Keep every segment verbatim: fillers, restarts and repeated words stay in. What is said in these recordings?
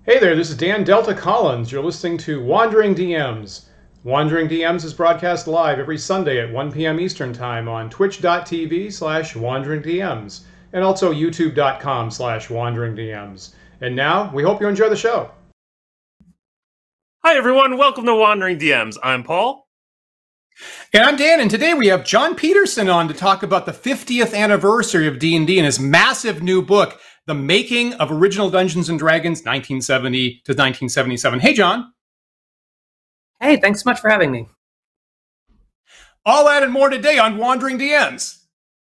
Hey there, this is Dan Delta Collins. You're listening to Wandering D Ms. Wandering D Ms is broadcast live every Sunday at one p.m. Eastern Time on twitch.tv slash wanderingdms and also youtube.com slash wanderingdms. And now, we hope you enjoy the show. Hi everyone, welcome to Wandering D Ms. I'm Paul. And I'm Dan, and today we have John Peterson on to talk about the fiftieth anniversary of D and D and his massive new book, The Making of Original Dungeons and Dragons, nineteen seventy to nineteen seventy-seven. Hey, John. Hey, thanks so much for having me. All that and more today on Wandering D Ms.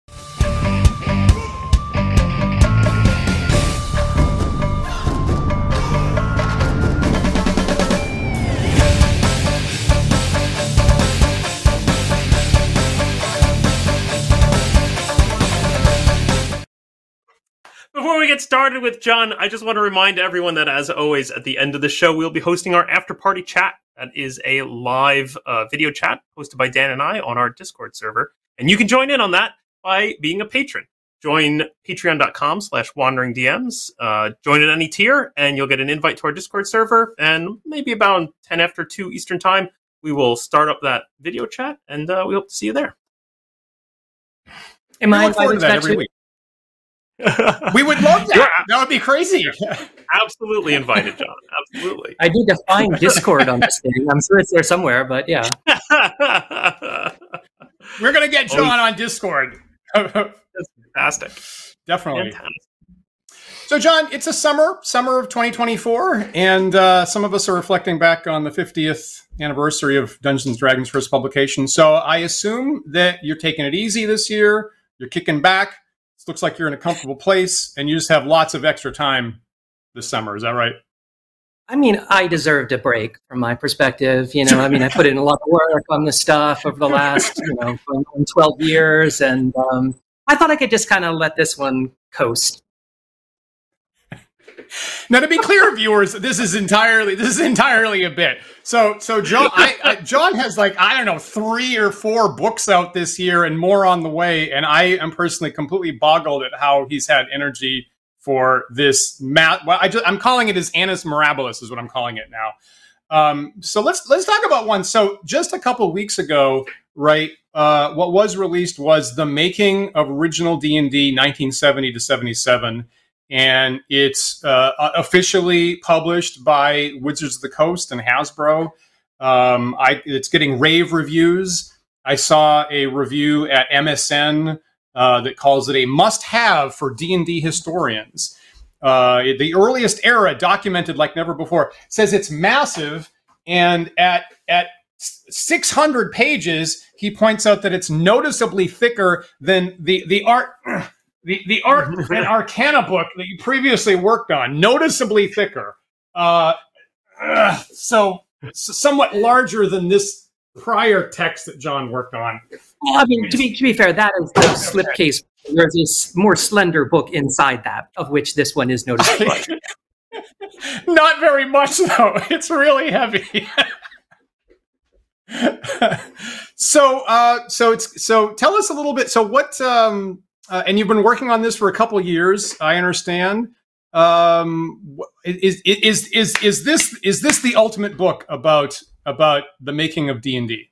Before we get started with John, I just want to remind everyone that, as always, at the end of the show, we'll be hosting our after-party chat. That is a live uh, video chat hosted by Dan and I on our Discord server. And you can join in on that by being a patron. Join patreon.com slash wanderingdms. Uh, join at any tier, and you'll get an invite to our Discord server. And maybe about ten after two Eastern Time, we will start up that video chat, and uh, we hope to see you there. Am I look forward to that every week. We would love that. You're That would be crazy. absolutely invited, John. Absolutely. I need to find Discord on this thing. I'm sure it's there somewhere, but yeah. We're going to get John Oh, on Discord. That's fantastic. Definitely. Fantastic. So, John, it's a summer, summer of twenty twenty-four, and uh, some of us are reflecting back on the fiftieth anniversary of Dungeons and Dragons' first publication. So I assume that you're taking it easy this year, you're kicking back. It looks like you're in a comfortable place, and you just have lots of extra time this summer. Is that right? I mean, I deserved a break from my perspective. You know, I mean, I put in a lot of work on this stuff over the last, you know, twelve years, and um, I thought I could just kind of let this one coast. Now, to be clear, viewers, this is entirely this is entirely a bit. So, so John, I, I, John has like I don't know three or four books out this year, and more on the way. And I am personally completely boggled at how he's had energy for this. Ma- well, I just, I'm calling it his Annus Mirabilis is what I'm calling it now. Um, so let's let's talk about one. So just a couple weeks ago, right? Uh, what was released was The Making of Original D and D, nineteen seventy to seventy-seven. And it's uh, officially published by Wizards of the Coast and Hasbro. Um, I, it's getting rave reviews. I saw a review at M S N uh, that calls it a must-have for D and D historians. Uh, the earliest era, documented like never before, says it's massive, and at at six hundred pages, he points out that it's noticeably thicker than the the art. The the art and Arcana book that you previously worked on, noticeably thicker. Uh, uh, so, so somewhat larger than this prior text that John worked on. Well, I mean, to be to be fair, that is the slipcase. There's this more slender book inside that, of which this one is noticeable. Not very much, though. It's really heavy. so, uh, so it's so. Tell us a little bit. So, what? Um, Uh, and you've been working on this for a couple of years, I understand. Um, is, is is is this is this the ultimate book about about the making of D and D?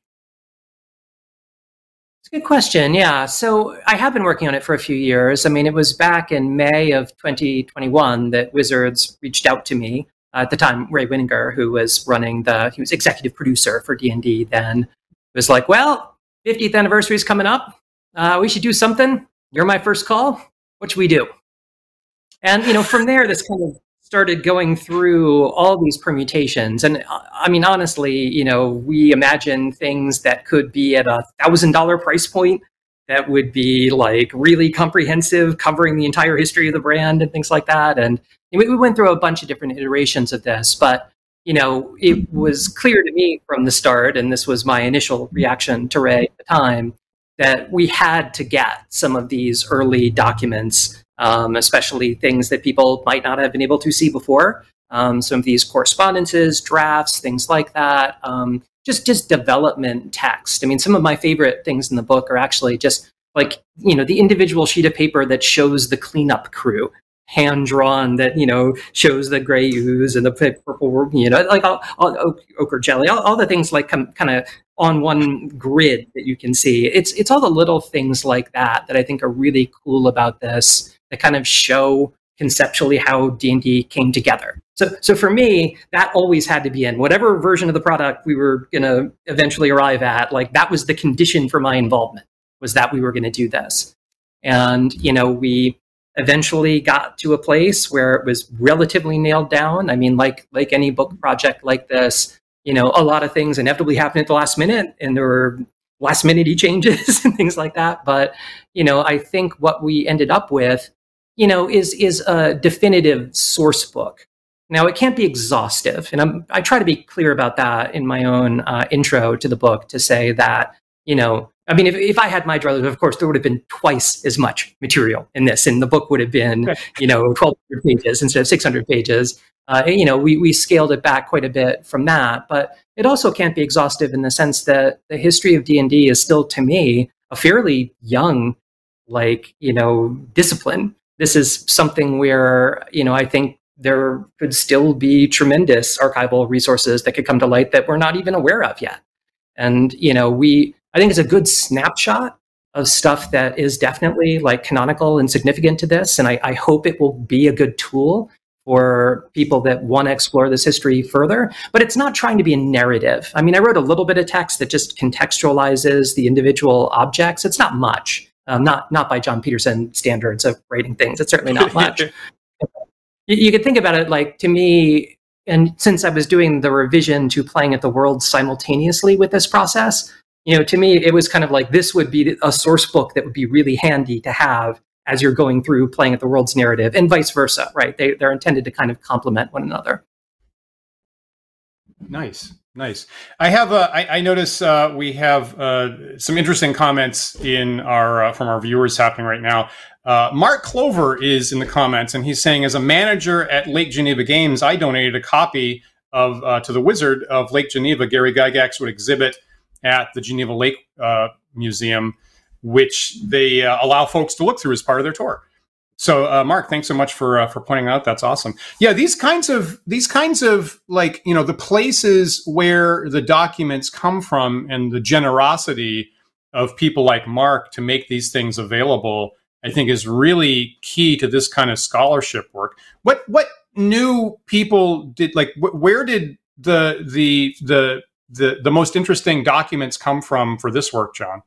It's a good question. Yeah. So I have been working on it for a few years. I mean, it was back in May of twenty twenty-one that Wizards reached out to me. Uh, at the time, Ray Winninger, who was running the, he was executive producer for D and D then, was like, well, fiftieth anniversary is coming up. Uh, we should do something. You're my first call. What should we do? And, you know, from there, this kind of started going through all these permutations. And I mean, honestly, you know, we imagine things that could be at a thousand dollar price point that would be like really comprehensive, covering the entire history of the brand and things like that. And we, we went through a bunch of different iterations of this, but, you know, it was clear to me from the start, and this was my initial reaction to Ray at the time, that we had to get some of these early documents, um, especially things that people might not have been able to see before. Um, some of these correspondences, drafts, things like that. Um, just just development text. I mean, some of my favorite things in the book are actually just like, you know, the individual sheet of paper that shows the cleanup crew hand drawn that, you know, shows the gray ooze and the purple, you know, like all, all ochre jelly, all, all the things like come kind of on one grid that you can see. It's it's all the little things like that that I think are really cool about this, that kind of show conceptually how D and D came together. So so for me, that always had to be in whatever version of the product we were going to eventually arrive at. Like that was the condition for my involvement, was that we were going to do this. And, you know, we eventually got to a place where it was relatively nailed down. I mean, like like any book project like this, you know, a lot of things inevitably happen at the last minute, and there were last minute changes and things like that. But, you know, I think what we ended up with, you know, is is a definitive source book. Now, it can't be exhaustive, and I'm, I try to be clear about that in my own uh, intro to the book, to say that, you know, I mean, if, if I had my druthers, of course, there would have been twice as much material in this, and the book would have been, you know, twelve hundred pages instead of six hundred pages. Uh, you know, we, we scaled it back quite a bit from that, but it also can't be exhaustive in the sense that the history of D and D is still, to me, a fairly young, like, you know, discipline. This is something where, you know, I think there could still be tremendous archival resources that could come to light that we're not even aware of yet. And, you know, we, I think it's a good snapshot of stuff that is definitely like canonical and significant to this. And I, I hope it will be a good tool for people that want to explore this history further. But it's not trying to be a narrative. I mean, I wrote a little bit of text that just contextualizes the individual objects. It's not much, um, not not by John Peterson standards of writing things. It's certainly not much. you, you could think about it like, to me, and since I was doing the revision to Playing at the World simultaneously with this process, you know, to me, it was kind of like, this would be a source book that would be really handy to have as you're going through Playing at the World's narrative, and vice versa, right? They, they're intended to kind of complement one another. Nice, nice. I have, a, I, I notice uh, we have uh, some interesting comments in our uh, from our viewers happening right now. Uh, Mark Clover is in the comments, and he's saying, as a manager at Lake Geneva Games, I donated a copy of uh, to the Wizard of Lake Geneva. Gary Gygax would exhibit at the Geneva Lake uh, Museum, which they uh, allow folks to look through as part of their tour. So, uh, Mark, thanks so much for uh, for pointing out. That's awesome. Yeah, these kinds of these kinds of like, you know, the places where the documents come from and the generosity of people like Mark to make these things available, I think, is really key to this kind of scholarship work. What what new people did like? Wh- where did the the the the the most interesting documents come from for this work, John?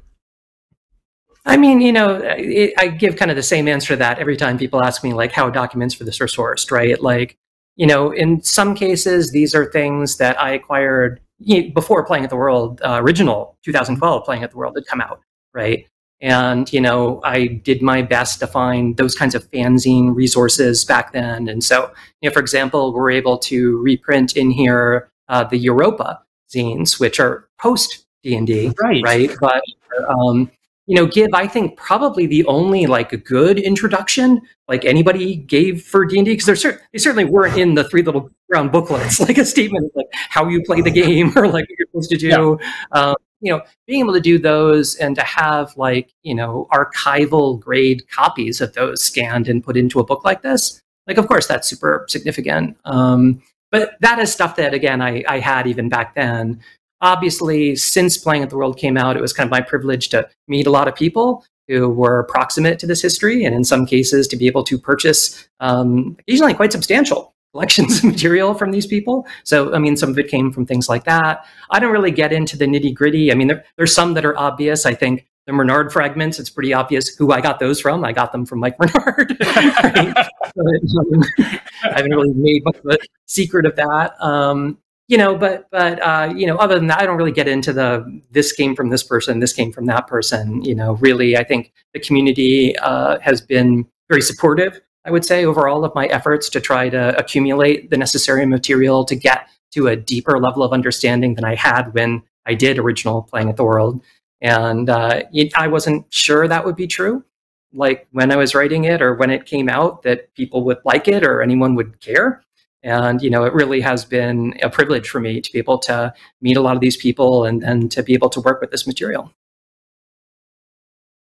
I mean, you know, it, I give kind of the same answer to that every time people ask me, like, how documents for this are sourced, right? Like, you know, in some cases, these are things that I acquired you know, before Playing at the World, uh, original two thousand twelve Playing at the World had come out, right? And, you know, I did my best to find those kinds of fanzine resources back then. And so, you know, for example, we're able to reprint in here uh, the Europa zines, which are post-D and D, right? right? But, um, you know, give, I think, probably the only like a good introduction like anybody gave for D and D, because they're cer- they certainly weren't in the three little brown booklets, like a statement of like how you play the game or like what you're supposed to do. Yeah. Um, you know, being able to do those and to have like, you know, archival grade copies of those scanned and put into a book like this, like, of course, that's super significant. Um, but that is stuff that, again, I, I had even back then. Obviously, since Playing at the World came out, it was kind of my privilege to meet a lot of people who were proximate to this history, and in some cases to be able to purchase um, occasionally quite substantial collections of material from these people. So, I mean, some of it came from things like that. I don't really get into the nitty gritty. I mean, there, there's some that are obvious. I think the Bernard fragments, it's pretty obvious who I got those from. I got them from Mike Bernard. Right? But, um, I haven't really made much of a secret of that. Um, You know, but but uh, you know, other than that, I don't really get into the this came from this person, this came from that person. You know, really, I think the community uh, has been very supportive, I would say, overall of my efforts to try to accumulate the necessary material to get to a deeper level of understanding than I had when I did original Playing at the World. And uh, it, I wasn't sure that would be true, like when I was writing it or when it came out, that people would like it or anyone would care. And, you know, it really has been a privilege for me to be able to meet a lot of these people and, and to be able to work with this material.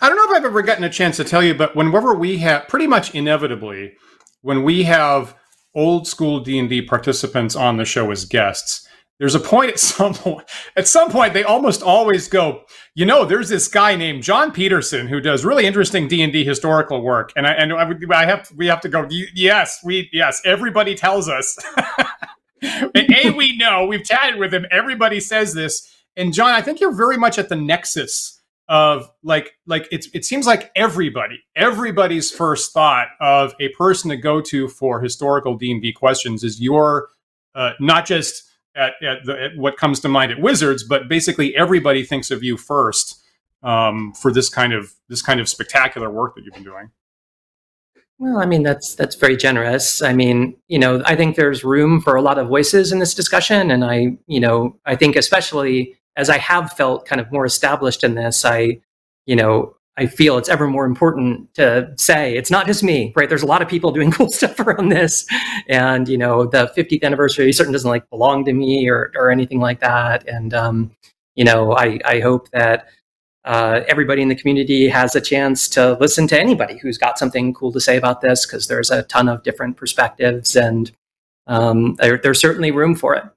I don't know if I've ever gotten a chance to tell you, but whenever we have, pretty much inevitably, when we have old school D and D participants on the show as guests, there's a point at some point, at some point, they almost always go, you know, there's this guy named John Peterson who does really interesting D and D historical work. And I, and I, I have, we have to go, yes, we, yes, everybody tells us. And A, we know, we've chatted with him. Everybody says this. And John, I think you're very much at the nexus of like, like it's, it seems like everybody, everybody's first thought of a person to go to for historical D and D questions is your, uh, not just at, at, the, at what comes to mind at Wizards, but basically everybody thinks of you first um, for this kind of, this kind of spectacular work that you've been doing. Well, I mean, that's that's very generous. I mean, you know, I think there's room for a lot of voices in this discussion. And I, you know, I think especially as I have felt kind of more established in this, I, you know, I feel it's ever more important to say it's not just me, right? There's a lot of people doing cool stuff around this. And, you know, the fiftieth anniversary certainly doesn't like belong to me or or anything like that. And, um, you know, I, I hope that Uh, everybody in the community has a chance to listen to anybody who's got something cool to say about this, because there's a ton of different perspectives, and um, there, there's certainly room for it.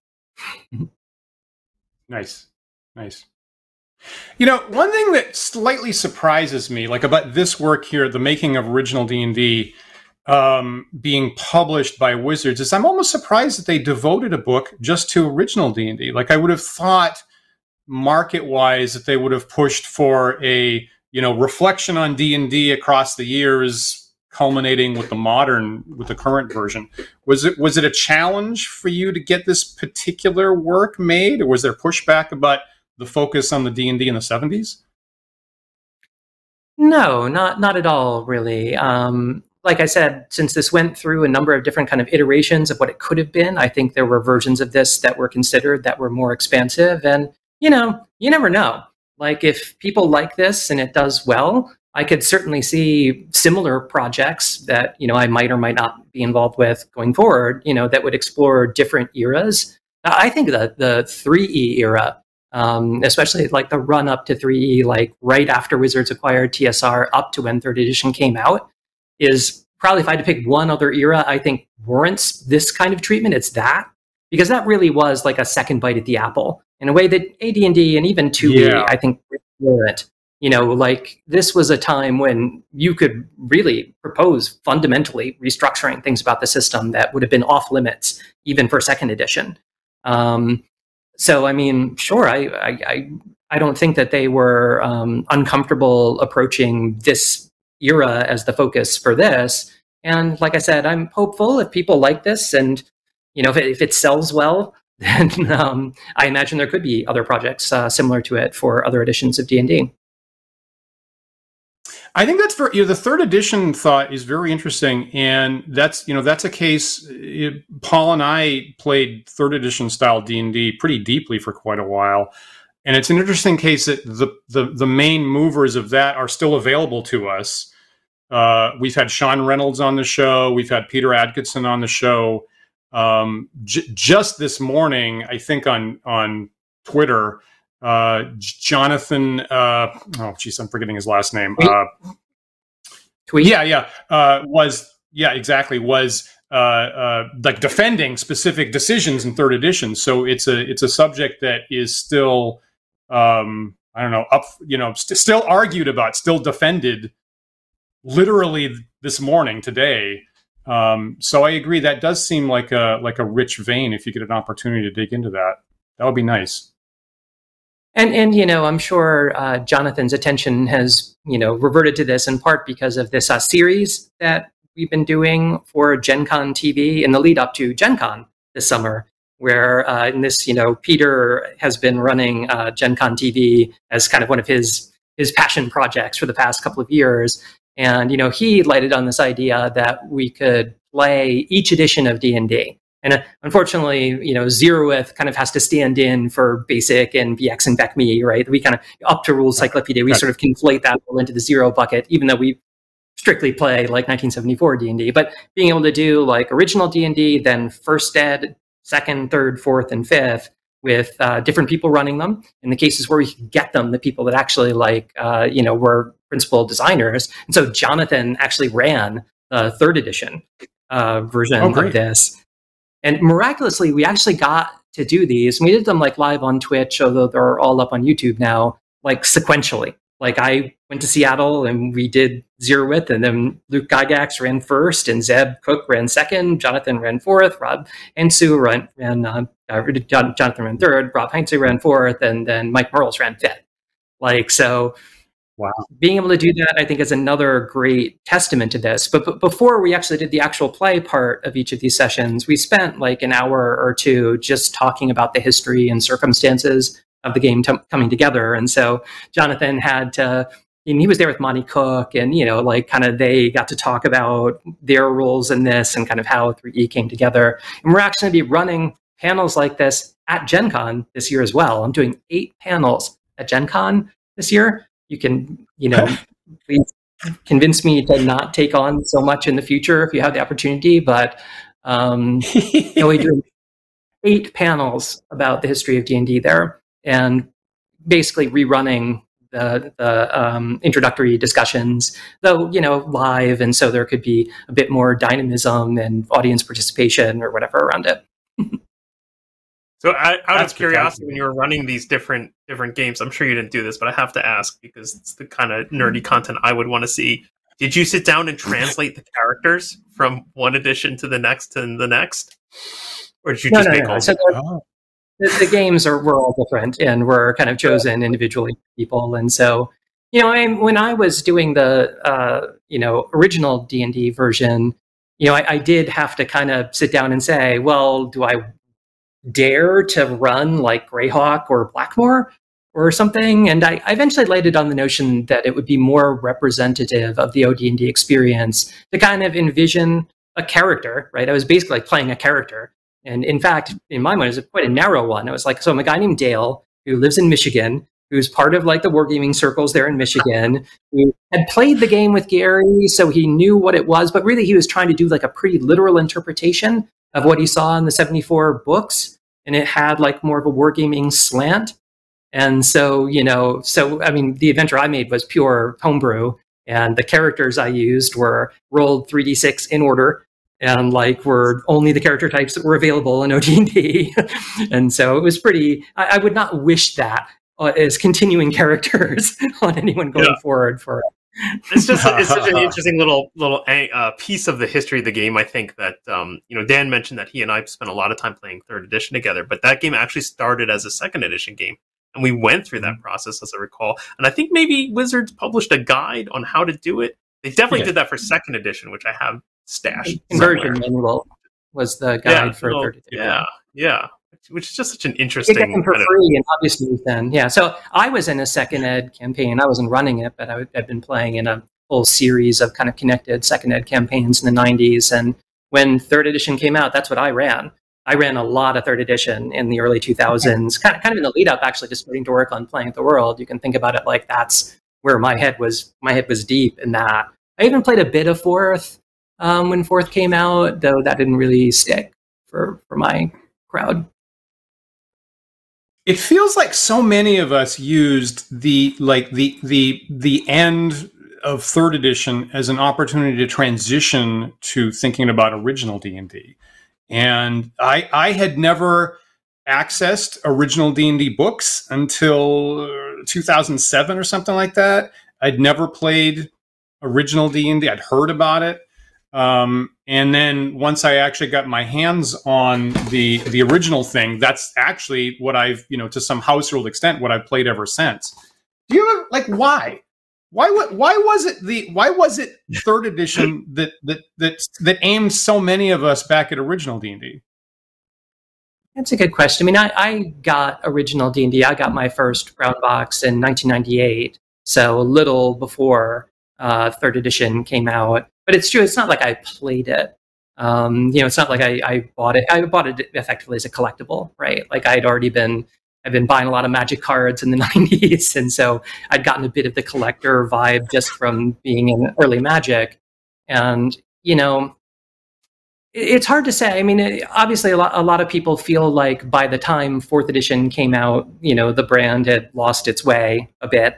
Nice, nice. You know, one thing that slightly surprises me, like about this work here, the making of original D and D um, being published by Wizards, is I'm almost surprised that they devoted a book just to original D and D. Like I would have thought, market-wise, that they would have pushed for a, you know, reflection on D and D across the years, culminating with the modern, with the current version. Was it was it a challenge for you to get this particular work made, or was there pushback about the focus on the D and D in the seventies? No, not not at all, really. Um, like I said, since this went through a number of different kind of iterations of what it could have been, I think there were versions of this that were considered that were more expansive. And you know, you never know. Like if people like this and it does well, I could certainly see similar projects that, you know, I might or might not be involved with going forward, you know, that would explore different eras. I think that the three E era, um, especially like the run up to three E, like right after Wizards acquired T S R up to when third edition came out, is probably, if I had to pick one other era, I think warrants this kind of treatment, it's that. Because that really was like a second bite at the apple in a way that A D and D and even two E, yeah. I think, weren't. You know, like this was a time when you could really propose fundamentally restructuring things about the system that would have been off limits even for second edition. Um, so, I mean, sure, I, I, I, I don't think that they were um, uncomfortable approaching this era as the focus for this. And like I said, I'm hopeful if people like this and you know, if it, if it sells well, then um, I imagine there could be other projects uh, similar to it for other editions of D and D. I think that's for you know, the third edition thought is very interesting, and that's you know that's a case. It, Paul and I played third edition style D and D pretty deeply for quite a while, and it's an interesting case that the the the main movers of that are still available to us. Uh, we've had Sean Reynolds on the show. We've had Peter Adkison on the show. Um, j- just this morning, I think on on Twitter, uh, Jonathan. Uh, oh, geez, I'm forgetting his last name. Uh, Tweet. Yeah, yeah. Uh, was yeah, exactly. Was uh, uh, like defending specific decisions in third edition. So it's a it's a subject that is still um, I don't know up you know st- still argued about, still defended. Literally this morning, today. Um, so I agree. That does seem like a like a rich vein. If you get an opportunity to dig into that, that would be nice. And and you know, I'm sure uh, Jonathan's attention has you know reverted to this in part because of this uh, series that we've been doing for Gen Con T V in the lead up to Gen Con this summer, where uh, in this you know Peter has been running uh, Gen Con T V as kind of one of his his passion projects for the past couple of years. And, you know, he lighted on this idea that we could play each edition of D and D. And uh, unfortunately, you know, Zeroth kind of has to stand in for Basic and V X and B E C M E, right? We kind of, up to Rules Cyclopedia, we right. sort of conflate that all into the Zero bucket, even though we strictly play like nineteen seventy-four D and D. But being able to do like original D and D, then first ed, second, third, fourth, and fifth, with uh, different people running them. In the cases where we could get them, the people that actually like, uh, you know, were principal designers. And so Jonathan actually ran the third edition uh, version Oh, great. of this. And miraculously, we actually got to do these. And we did them like live on Twitch, although they're all up on YouTube now, like sequentially. Like I went to Seattle and we did Zero Width, and then Luke Gygax ran first, and Zeb Cook ran second, Jonathan ran fourth, Rob Heinze ran, ran uh, uh, Jonathan ran third, Rob Heinze ran fourth, and then Mike Merles ran fifth. Like, so Wow. being able to do that, I think, is another great testament to this. But, but before we actually did the actual play part of each of these sessions, we spent like an hour or two just talking about the history and circumstances of the game t- coming together. And so Jonathan had to, and he was there with Monty Cook, and, you know, like kind of they got to talk about their roles in this and kind of how three E came together. And we're actually going to be running panels like this at Gen Con this year as well. I'm doing eight panels at Gen Con this year. You can, you know, please convince me to not take on so much in the future if you have the opportunity. But um, you know, we do eight panels about the history of D and D there, and basically rerunning the, the um, introductory discussions, though, you know, live, and so there could be a bit more dynamism and audience participation or whatever around it. So, out, out That's of curiosity, when you were running these different different games, I'm sure you didn't do this, but I have to ask because it's the kind of nerdy content I would want to see. Did you sit down and translate the characters from one edition to the next to the next, or did you No, just no, make no. all? So Oh. the, the games are were all different and were kind of chosen individually by people. And so, you know, I, when I was doing the uh, you know original D and D version, you know, I, I did have to kind of sit down and say, well, do I dare to run like Greyhawk or Blackmore or something? And I, I eventually landed on the notion that it would be more representative of the O D and D experience to kind of envision a character, right? I was basically like playing a character. And in fact, in my mind, it was quite a narrow one. It was like, so I'm a guy named Dale who lives in Michigan, who's part of like the wargaming circles there in Michigan, who had played the game with Gary, so he knew what it was, but really he was trying to do like a pretty literal interpretation of what he saw in the seventy-four books, and it had like more of a wargaming slant. And so, you know, so I mean, the adventure I made was pure homebrew, and the characters I used were rolled three d six in order, and like were only the character types that were available in O D and D. And so it was pretty, I, I would not wish that uh, as continuing characters on anyone going Yeah. forward for It's just it's such an interesting little little uh, piece of the history of the game. I think that um, you know, Dan mentioned that he and I spent a lot of time playing third edition together, but that game actually started as a second edition game, and we went through that process, as I recall. And I think maybe Wizards published a guide on how to do it. They definitely Yeah. did that for second edition, which I have stashed conversion somewhere. manual was the guide Yeah, for little- third edition. yeah, yeah, which is just such an You interesting get them for kind of- free, and obviously then, yeah. So I was in a second ed campaign. I wasn't running it, but I would, I've been playing in a whole series of kind of connected second ed campaigns in the nineties. And when third edition came out, that's what I ran. I ran a lot of third edition in the early two thousands, kind of, kind of in the lead up, actually, to starting to work on Playing with the World. You can think about it like that's where my head was. My head was deep in that. I even played a bit of fourth um, when fourth came out, though that didn't really stick for for my crowd. It feels like so many of us used the like the the the end of third edition as an opportunity to transition to thinking about original D and D. And I I had never accessed original D and D books until two thousand seven or something like that. I'd never played original D and D. I'd heard about it. Um, and then once I actually got my hands on the the original thing, that's actually what I've, you know, to some household extent, what I've played ever since. Do you ever, like, why? Why wa- why was it the why was it third edition that that that that aimed so many of us back at original D and D? That's a good question. I mean, I, I got original D and D. I got my first brown box in nineteen ninety-eight, so a little before uh, third edition came out. But it's true, it's not like I played it. Um, you know, it's not like I, I bought it. I bought it effectively as a collectible, right? Like I'd already been, I've been buying a lot of Magic cards in the nineties, and so I'd gotten a bit of the collector vibe just from being in early Magic. And you know, it's hard to say. I mean, it, obviously, a lot, a lot of people feel like by the time fourth edition came out, you know, the brand had lost its way a bit.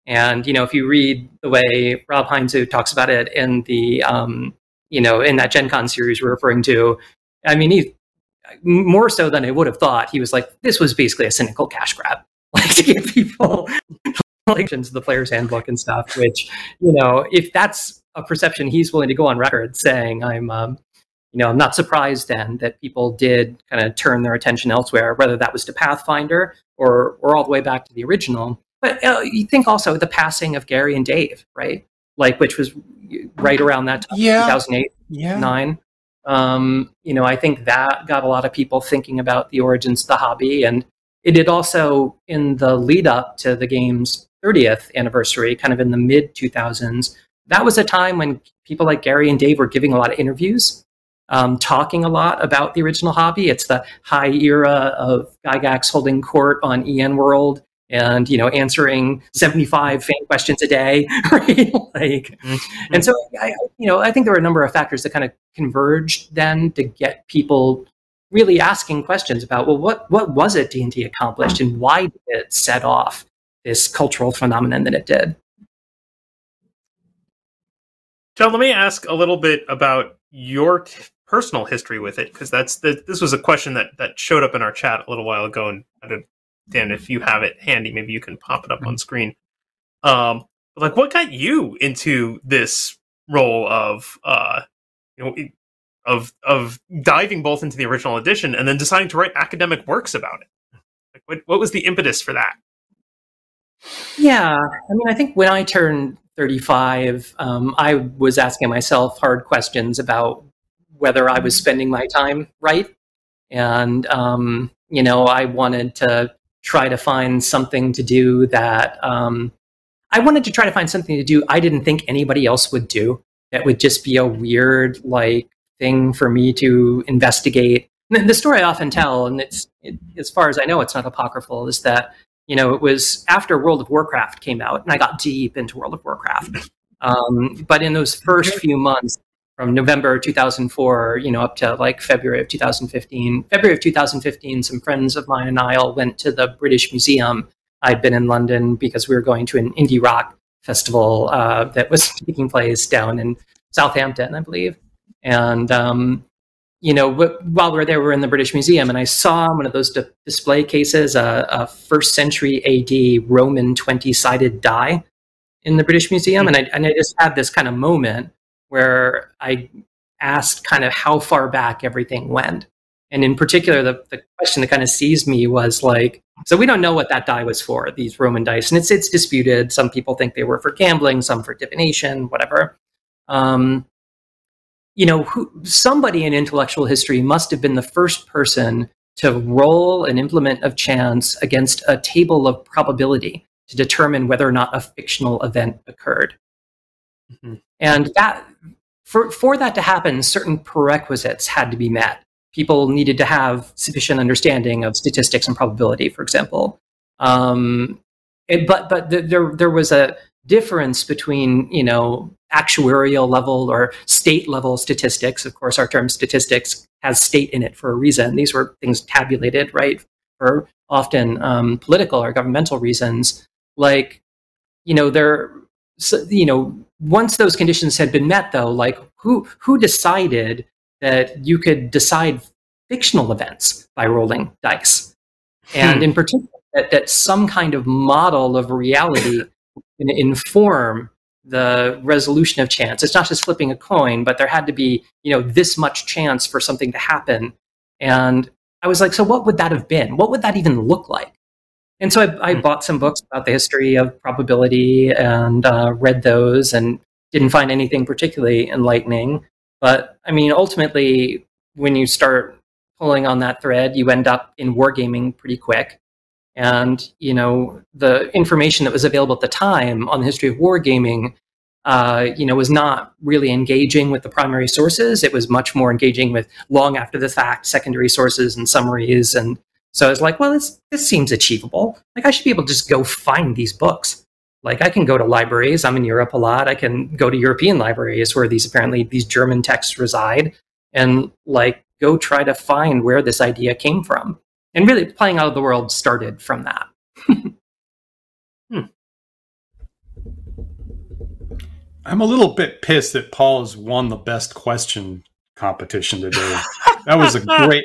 And, you know, if you read the way Rob Heinze talks about it in the, um, you know, in that Gen Con series we're referring to, I mean, he, more so than I would have thought, he was like, this was basically a cynical cash grab, like to give people like into the player's handbook and stuff, which, you know, if that's a perception he's willing to go on record saying, I'm, um, you know, I'm not surprised then that people did kind of turn their attention elsewhere, whether that was to Pathfinder or, or all the way back to the original. But uh, you think also the passing of Gary and Dave, right? Like, which was right around that time, yeah. two thousand eight, yeah. nine. Um, you know, I think that got a lot of people thinking about the origins of the hobby. And it did also, in the lead up to the game's thirtieth anniversary, kind of in the mid two thousands, that was a time when people like Gary and Dave were giving a lot of interviews, um, talking a lot about the original hobby. It's the high era of Gygax holding court on E N World and, you know, answering seventy-five fan questions a day, right? Like, mm-hmm. And so, I, you know, I think there were a number of factors that kind of converged then to get people really asking questions about, well, what what was it D and D accomplished, and why did it set off this cultural phenomenon that it did? John, let me ask a little bit about your t- personal history with it, because that's the, this was a question that that showed up in our chat a little while ago, and I don't, Dan, if you have it handy, maybe you can pop it up on screen. Um, like, what got you into this role of, uh, you know, of of diving both into the original edition and then deciding to write academic works about it? Like, what what was the impetus for that? Yeah, I mean, I think when I turned thirty-five, um, I was asking myself hard questions about whether I was spending my time right, and um, you know, I wanted to try to find something to do that um, I wanted to try to find something to do I didn't think anybody else would do. That would just be a weird, like, thing for me to investigate. The story I often tell, and it's it, as far as I know, it's not apocryphal, is that, you know, it was after World of Warcraft came out, and I got deep into World of Warcraft. Um, but in those first few months, from November two thousand four, you know, up to like February of two thousand fifteen, February of two thousand fifteen, some friends of mine and I all went to the British Museum. I'd been in London because we were going to an indie rock festival uh, that was taking place down in Southampton, I believe. And, um, you know, w- while we were there, we were in the British Museum, and I saw one of those di- display cases, uh, a first century A D Roman twenty-sided die in the British Museum. And I, and I just had this kind of moment where I asked kind of how far back everything went. And in particular, the, the question that kind of seized me was like, so we don't know what that die was for, these Roman dice. And it's it's disputed. Some people think they were for gambling, some for divination, whatever. Um, you know, who, somebody in intellectual history must have been the first person to roll an implement of chance against a table of probability to determine whether or not a fictional event occurred. Mm-hmm. And that, for, for that to happen, certain prerequisites had to be met. People needed to have sufficient understanding of statistics and probability, for example. Um, it, but but th- there there was a difference between, you know, actuarial level or state level statistics. Of course, our term statistics has state in it for a reason. These were things tabulated, right, for often um, political or governmental reasons. Like, you know, there, so, you know, once those conditions had been met, though, like who who decided that you could decide fictional events by rolling dice, and hmm. in particular that, that some kind of model of reality can inform the resolution of chance. It's not just flipping a coin, but there had to be, you know, this much chance for something to happen. And I was like, so what would that have been? What would that even look like? And so I, I hmm. bought some books about the history of probability and uh, read those, and didn't find anything particularly enlightening. But I mean, ultimately, when you start pulling on that thread, you end up in wargaming pretty quick. And, you know, the information that was available at the time on the history of wargaming, uh, you know, was not really engaging with the primary sources. It was much more engaging with long after the fact secondary sources and summaries. And so I was like, well, this, this seems achievable. Like, I should be able to just go find these books. Like, I can go to libraries. I'm in Europe a lot. I can go to European libraries where these apparently these German texts reside, and like go try to find where this idea came from. And really, Playing Out of the World started from that. hmm. I'm a little bit pissed that Paul has won the best question competition today. That was a great.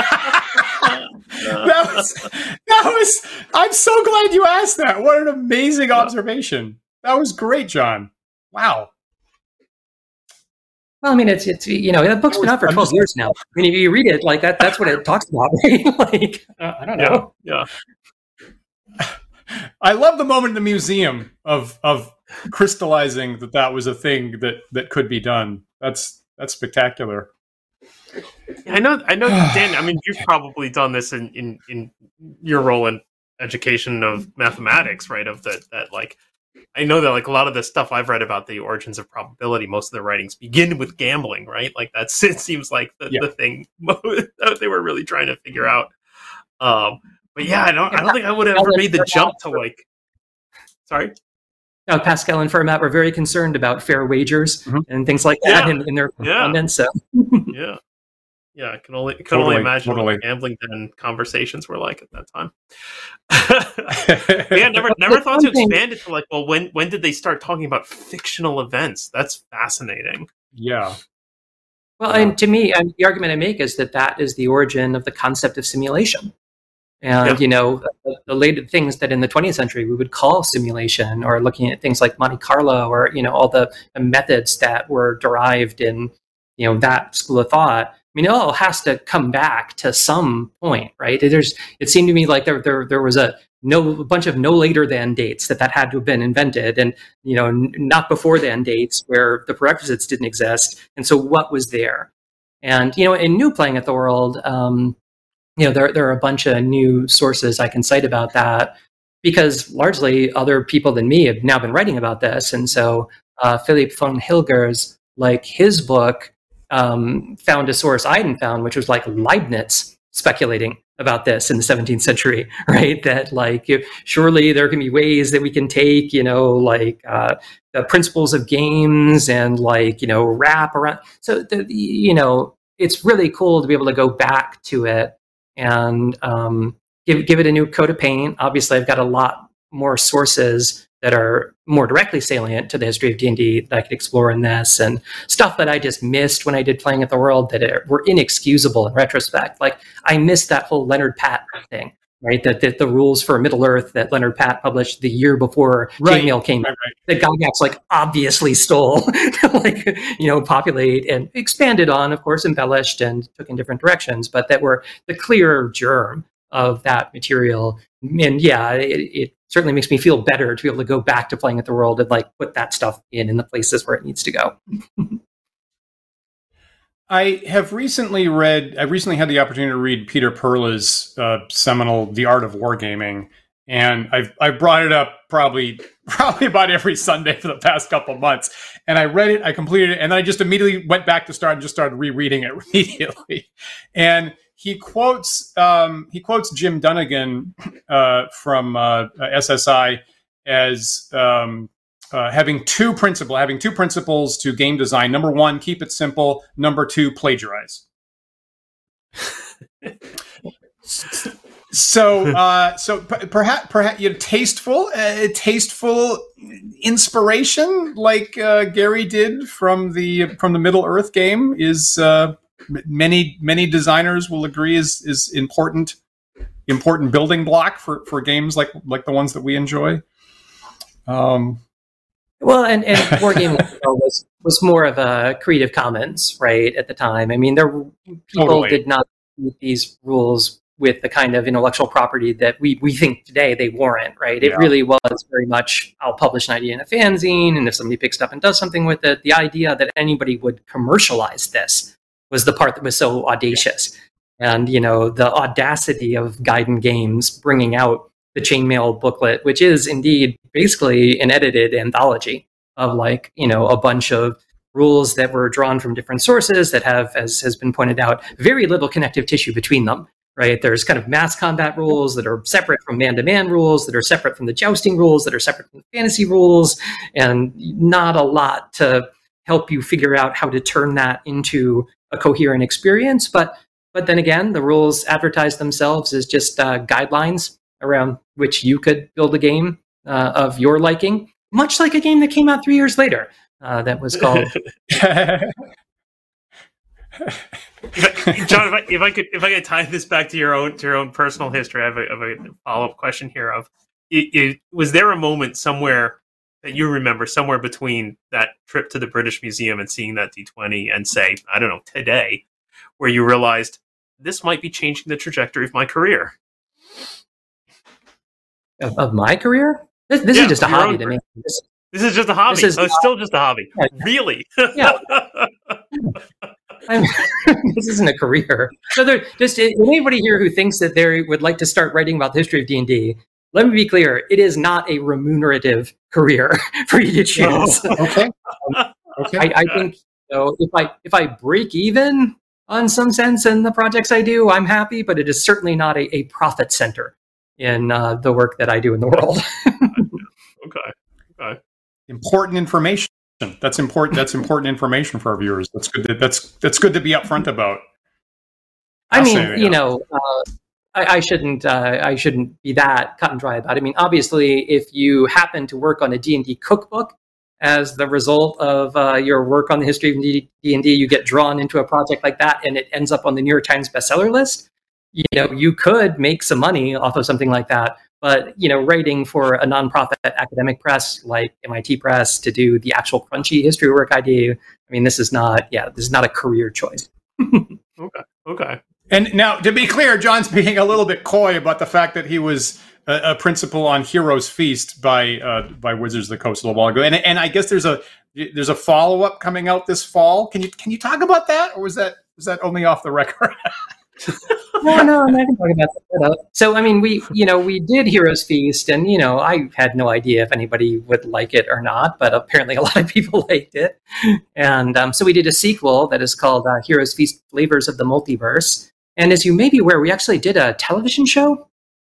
that was. That was. I'm so glad you asked that. What an amazing observation. That was great, John. Wow. Well, I mean, it's it's you know, that book's been out for twelve years now. I mean, if you read it, like that, that's what it talks about, right? Like, uh, I don't know. Yeah. yeah. I love the moment in the museum of of crystallizing that that was a thing that that could be done. That's that's spectacular. I know, I know, Dan. I mean, you've probably done this in, in, in your role in education of mathematics, right? Of that, that like, I know that like a lot of the stuff I've read about the origins of probability, most of the writings begin with gambling, right? Like that's it seems like the, yeah. the thing that they were really trying to figure out. Um, but yeah, I don't, I don't think I would have ever made the jump to like. Sorry. No, Pascal and Fermat were very concerned about fair wagers mm-hmm. and things like that yeah. in, in their correspondence. Yeah. So. yeah. Yeah, I can only can totally, only imagine totally. what gambling den conversations were like at that time. yeah, never never thought to expand it to like, well, when when did they start talking about fictional events? That's fascinating. Yeah. Well, and to me, and the argument I make is that that is the origin of the concept of simulation. And, yeah. you know, the, the later things that in the twentieth century we would call simulation, or looking at things like Monte Carlo, or, you know, all the, the methods that were derived in, you know, that school of thought. I mean, it all has to come back to some point, right? There's, it seemed to me like there, there, there was a no a bunch of no later than dates that that had to have been invented, and you know, n- not before than dates where the prerequisites didn't exist. And so, what was there? And you know, in New Playing at the World, um, you know, there there are a bunch of new sources I can cite about that, because largely other people than me have now been writing about this. And so, uh, Philipp von Hilgers, like his book. Um, found a source I hadn't found, which was like Leibniz speculating about this in the seventeenth century, right? That like, if, surely there can be ways that we can take, you know, like uh, the principles of games and like, you know, wrap around. So, the, you know, it's really cool to be able to go back to it and um, give give it a new coat of paint. Obviously, I've got a lot more sources that are more directly salient to the history of D and D that I could explore in this, and stuff that I just missed when I did Playing at the World that are, were inexcusable in retrospect. Like I missed that whole Leonard Patt thing, right? That, that the rules for Middle Earth that Leonard Patt published the year before right. Chainmail came right, out, right. that Gygax like obviously stole, to, like, you know, populate and expanded on, of course, embellished and took in different directions, but that were the clear germ of that material. And yeah, it, it certainly makes me feel better to be able to go back to Playing at the World and like put that stuff in in the places where it needs to go. I have recently read, I recently had the opportunity to read Peter Perla's uh, seminal The Art of Wargaming, and I've I brought it up probably probably about every Sunday for the past couple of months. And I read it, I completed it, and then I just immediately went back to start and just started rereading it immediately. And he quotes um, he quotes Jim Dunnigan uh, from uh, S S I as um, uh, having two principle having two principles to game design. Number one, keep it simple. Number two, plagiarize. So, uh, so p- perhaps, perhaps you know, tasteful, uh, tasteful inspiration, like uh, Gary did from the from the Middle Earth game, is uh, many many designers will agree is is important important building block for, for games like like the ones that we enjoy. Um, well, and and Wargaming was was more of a Creative Commons, right, at the time. I mean, there people totally. did not meet these rules with the kind of intellectual property that we, we think today they warrant, right? It yeah. really was very much, I'll publish an idea in a fanzine, and if somebody picks it up and does something with it, the idea that anybody would commercialize this was the part that was so audacious. And, you know, the audacity of Gaiden Games bringing out the Chainmail booklet, which is indeed basically an edited anthology of like, you know, a bunch of rules that were drawn from different sources that have, as has been pointed out, very little connective tissue between them. Right, there's kind of mass combat rules that are separate from man-to-man rules, that are separate from the jousting rules, that are separate from the fantasy rules, and not a lot to help you figure out how to turn that into a coherent experience. But but then again, the rules advertise themselves as just uh, guidelines around which you could build a game uh, of your liking, much like a game that came out three years later. uh, that was called. If I, John, if I, if I could, if I could tie this back to your own to your own personal history, I have a, I have a follow up question here. Of, it, it, was there a moment somewhere that you remember, somewhere between that trip to the British Museum and seeing that D twenty, and say, I don't know, today, where you realized this might be changing the trajectory of my career? Of, of my career? This, this yeah, is just a hobby to me. This, this is just a hobby. This is, oh, it's still just a hobby. Yeah. Really? Yeah. I'm, this isn't a career. So there, just anybody here who thinks that they would like to start writing about the history of D and D, let me be clear: it is not a remunerative career for you to choose. Oh, okay. Okay. I, I think you know, if I if I break even on some sense in the projects I do, I'm happy. But it is certainly not a, a profit center in uh, the work that I do in the world. Okay. Okay. Important information. That's important. That's important information for our viewers. That's good. To, that's that's good to be upfront about. I mean, you know, uh, I, I shouldn't. Uh, I shouldn't be that cut and dry about it. I mean, obviously, if you happen to work on a D and D cookbook as the result of uh, your work on the history of D and D, you get drawn into a project like that, and it ends up on the New York Times bestseller list. You know, you could make some money off of something like that. But, you know, writing for a nonprofit academic press like M I T Press to do the actual crunchy history work I do, I mean, this is not, yeah, this is not a career choice. Okay. Okay. And now, to be clear, John's being a little bit coy about the fact that he was a, a principal on Heroes Feast by uh, by Wizards of the Coast a little while ago. And and I guess there's a there's a follow up coming out this fall. Can you can you talk about that, or was that was that only off the record? no, no, I'm not going to talk about that. So, I mean, we, you know, we did Heroes Feast, and, you know, I had no idea if anybody would like it or not, but apparently a lot of people liked it. And um, so we did a sequel that is called uh, Heroes Feast Flavors of the Multiverse. And as you may be aware, we actually did a television show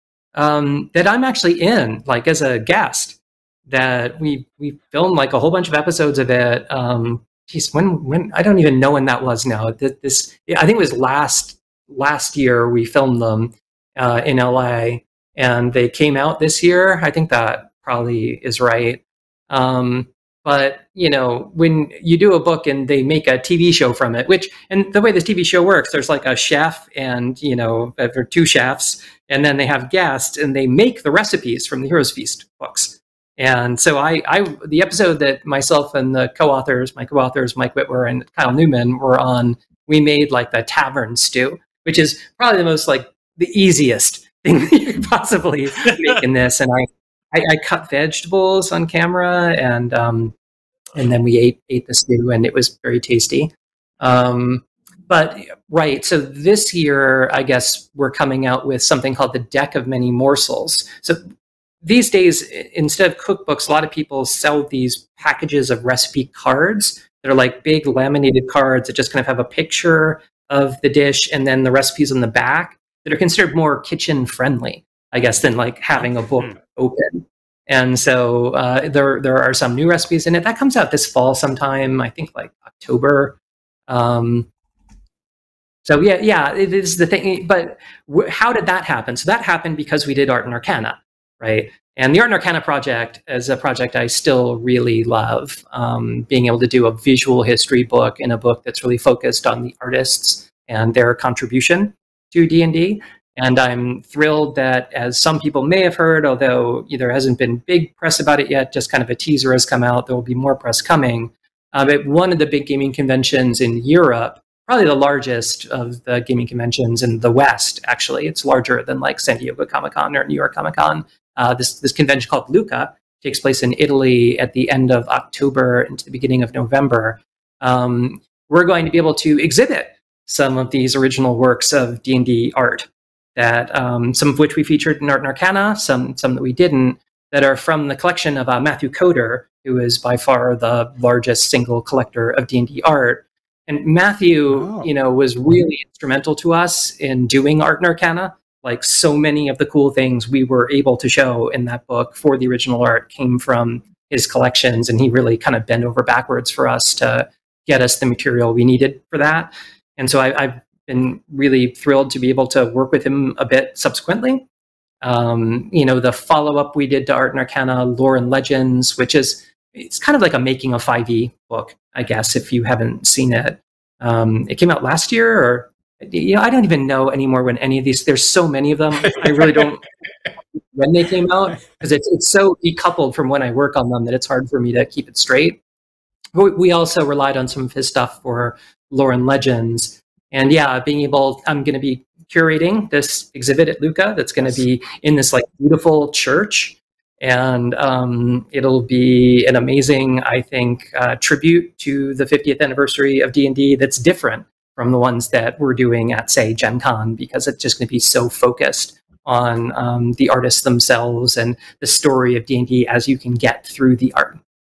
um, that I'm actually in, like as a guest, that we we filmed like a whole bunch of episodes of it. Um, geez, when, when, I don't even know when that was now. This, I think it was last Last year we filmed them uh, in L A, and they came out this year. I think that probably is right. Um, but you know, when you do a book and they make a T V show from it, which and the way this T V show works, there's like a chef and you know there are two chefs, and then they have guests and they make the recipes from the Heroes Feast books. And so I, I the episode that myself and the co-authors, my co-authors Mike Whitwer and Kyle Newman were on, we made like the tavern stew, which is probably the most like the easiest thing that you could possibly make in this. And I, I, I cut vegetables on camera, and um, and then we ate ate the stew, and it was very tasty. Um, but right, so this year, I guess we're coming out with something called the Deck of Many Morsels. So these days, instead of cookbooks, a lot of people sell these packages of recipe cards. They're like big laminated cards that just kind of have a picture of the dish and then the recipes on the back that are considered more kitchen friendly, I guess, than like having a book mm. open. And so uh, there there are some new recipes in it. That comes out this fall sometime, I think like October. Um, so yeah, yeah, it is the thing. But w- how did that happen? So that happened because we did Art and Arcana, right? And the Art and Arcana project is a project I still really love, um, being able to do a visual history book in a book that's really focused on the artists and their contribution to D and D. And I'm thrilled that, as some people may have heard, although there hasn't been big press about it yet, just kind of a teaser has come out, there will be more press coming. Uh, but one of the big gaming conventions in Europe, probably the largest of the gaming conventions in the West, actually, it's larger than like San Diego Comic-Con or New York Comic-Con. Uh, this this convention called Lucca takes place in Italy at the end of October into the beginning of November. Um, we're going to be able to exhibit some of these original works of D and D art, that um, some of which we featured in Art and Arcana, some some that we didn't, that are from the collection of uh, Matthew Coder, who is by far the largest single collector of D and D art. And Matthew, oh. you know, was really instrumental to us in doing Art and Arcana. Like so many of the cool things we were able to show in that book for the original art came from his collections, and he really kind of bent over backwards for us to get us the material we needed for that. And so I, I've been really thrilled to be able to work with him a bit subsequently. Um, you know, the follow-up we did to Art and Arcana, Lore and Legends, which is it's kind of like a making a five E book, I guess, if you haven't seen it. Um, it came out last year, or you know, I don't even know anymore when any of these. There's so many of them. I really don't when they came out because it's it's so decoupled from when I work on them that it's hard for me to keep it straight. But we also relied on some of his stuff for Lore and Legends, and yeah, being able. I'm going to be curating this exhibit at Luca that's going to be in this like beautiful church. And um, it'll be an amazing, I think, uh, tribute to the fiftieth anniversary of D and D that's different from the ones that we're doing at, say, Gen Con, because it's just going to be so focused on um, the artists themselves and the story of D and D as you can get through the art.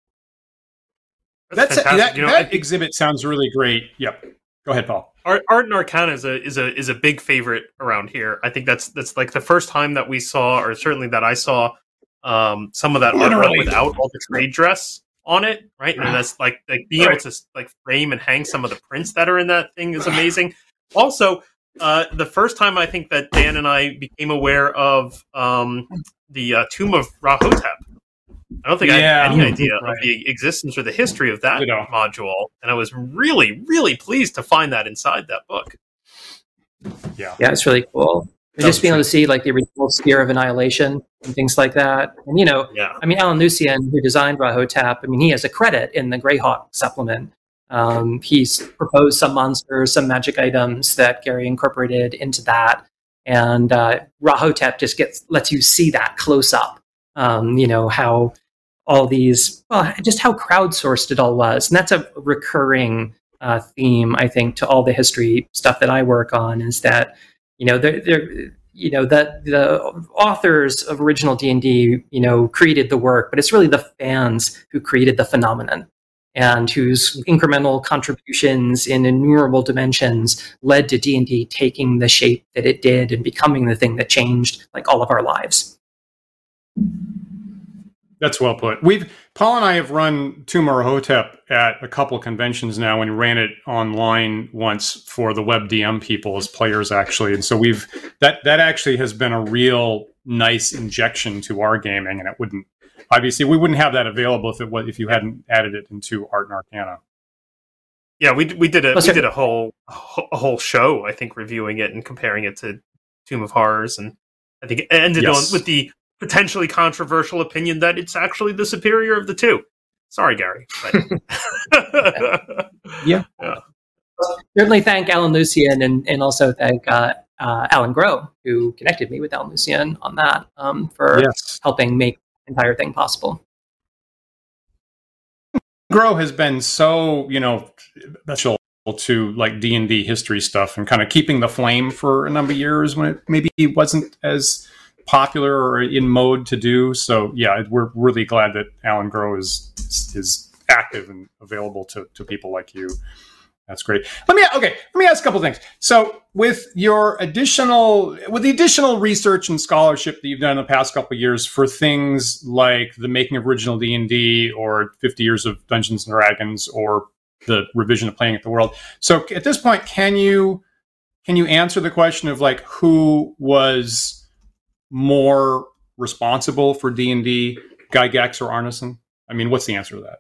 That's, That's a, that, you know, that exhibit sounds really great. Yep. Go ahead, Paul. Art, Art and Arcana is a is a is a big favorite around here. I think that's that's like the first time that we saw, or certainly that I saw. Um, some of that artwork without all the trade dress on it, right? And that's like, like being able to like frame and hang some of the prints that are in that thing is amazing. Also, uh, the first time I think that Dan and I became aware of um, the uh, Tomb of Rahotep. I don't think yeah, I had any idea right. of the existence or the history of that module, and I was really, really pleased to find that inside that book. Yeah, yeah, it's really cool. Just being able to see like the original Spear of Annihilation and things like that. And, you know, yeah. I mean, Alan Lucian, who designed Rahotep, I mean, he has a credit in the Greyhawk supplement. Um, he's proposed some monsters, some magic items that Gary incorporated into that. And uh, Rahotep just gets lets you see that close up. Um, you know, how all these, well, just how crowdsourced it all was. And that's a recurring uh, theme, I think, to all the history stuff that I work on is that, you know, they're, they're, you know, that the authors of original D and D, you know, created the work, but it's really the fans who created the phenomenon and whose incremental contributions in innumerable dimensions led to D and D taking the shape that it did and becoming the thing that changed like all of our lives. That's well put. We've Paul and I have run Tomb of Rahotep at a couple conventions now, and ran it online once for the web D M people as players, actually. And so we've that that actually has been a real nice injection to our gaming, and it wouldn't obviously we wouldn't have that available if it was if you hadn't added it into Art and Arcana. Yeah, we we did a we did a whole a whole show, I think, reviewing it and comparing it to Tomb of Horrors, and I think it ended yes. on with the potentially controversial opinion that it's actually the superior of the two. Sorry, Gary. But yeah. yeah. Certainly thank Alan Lucian and, and also thank uh, uh, Alan Groh, who connected me with Alan Lucian on that um, for yes. helping make the entire thing possible. Groh has been so, you know, special to like D and D history stuff and kind of keeping the flame for a number of years when it maybe wasn't as popular or in mode to do. So yeah, we're really glad that Alan Groh is is active and available to, to people like you. That's great. Let me okay. Let me ask a couple things. So with your additional, with the additional research and scholarship that you've done in the past couple of years for things like the making of original D and D or fifty years of Dungeons and Dragons or the revision of Playing at the World. So at this point, can you can you answer the question of like who was more responsible for D and D, Gygax or Arneson? I mean, what's the answer to that?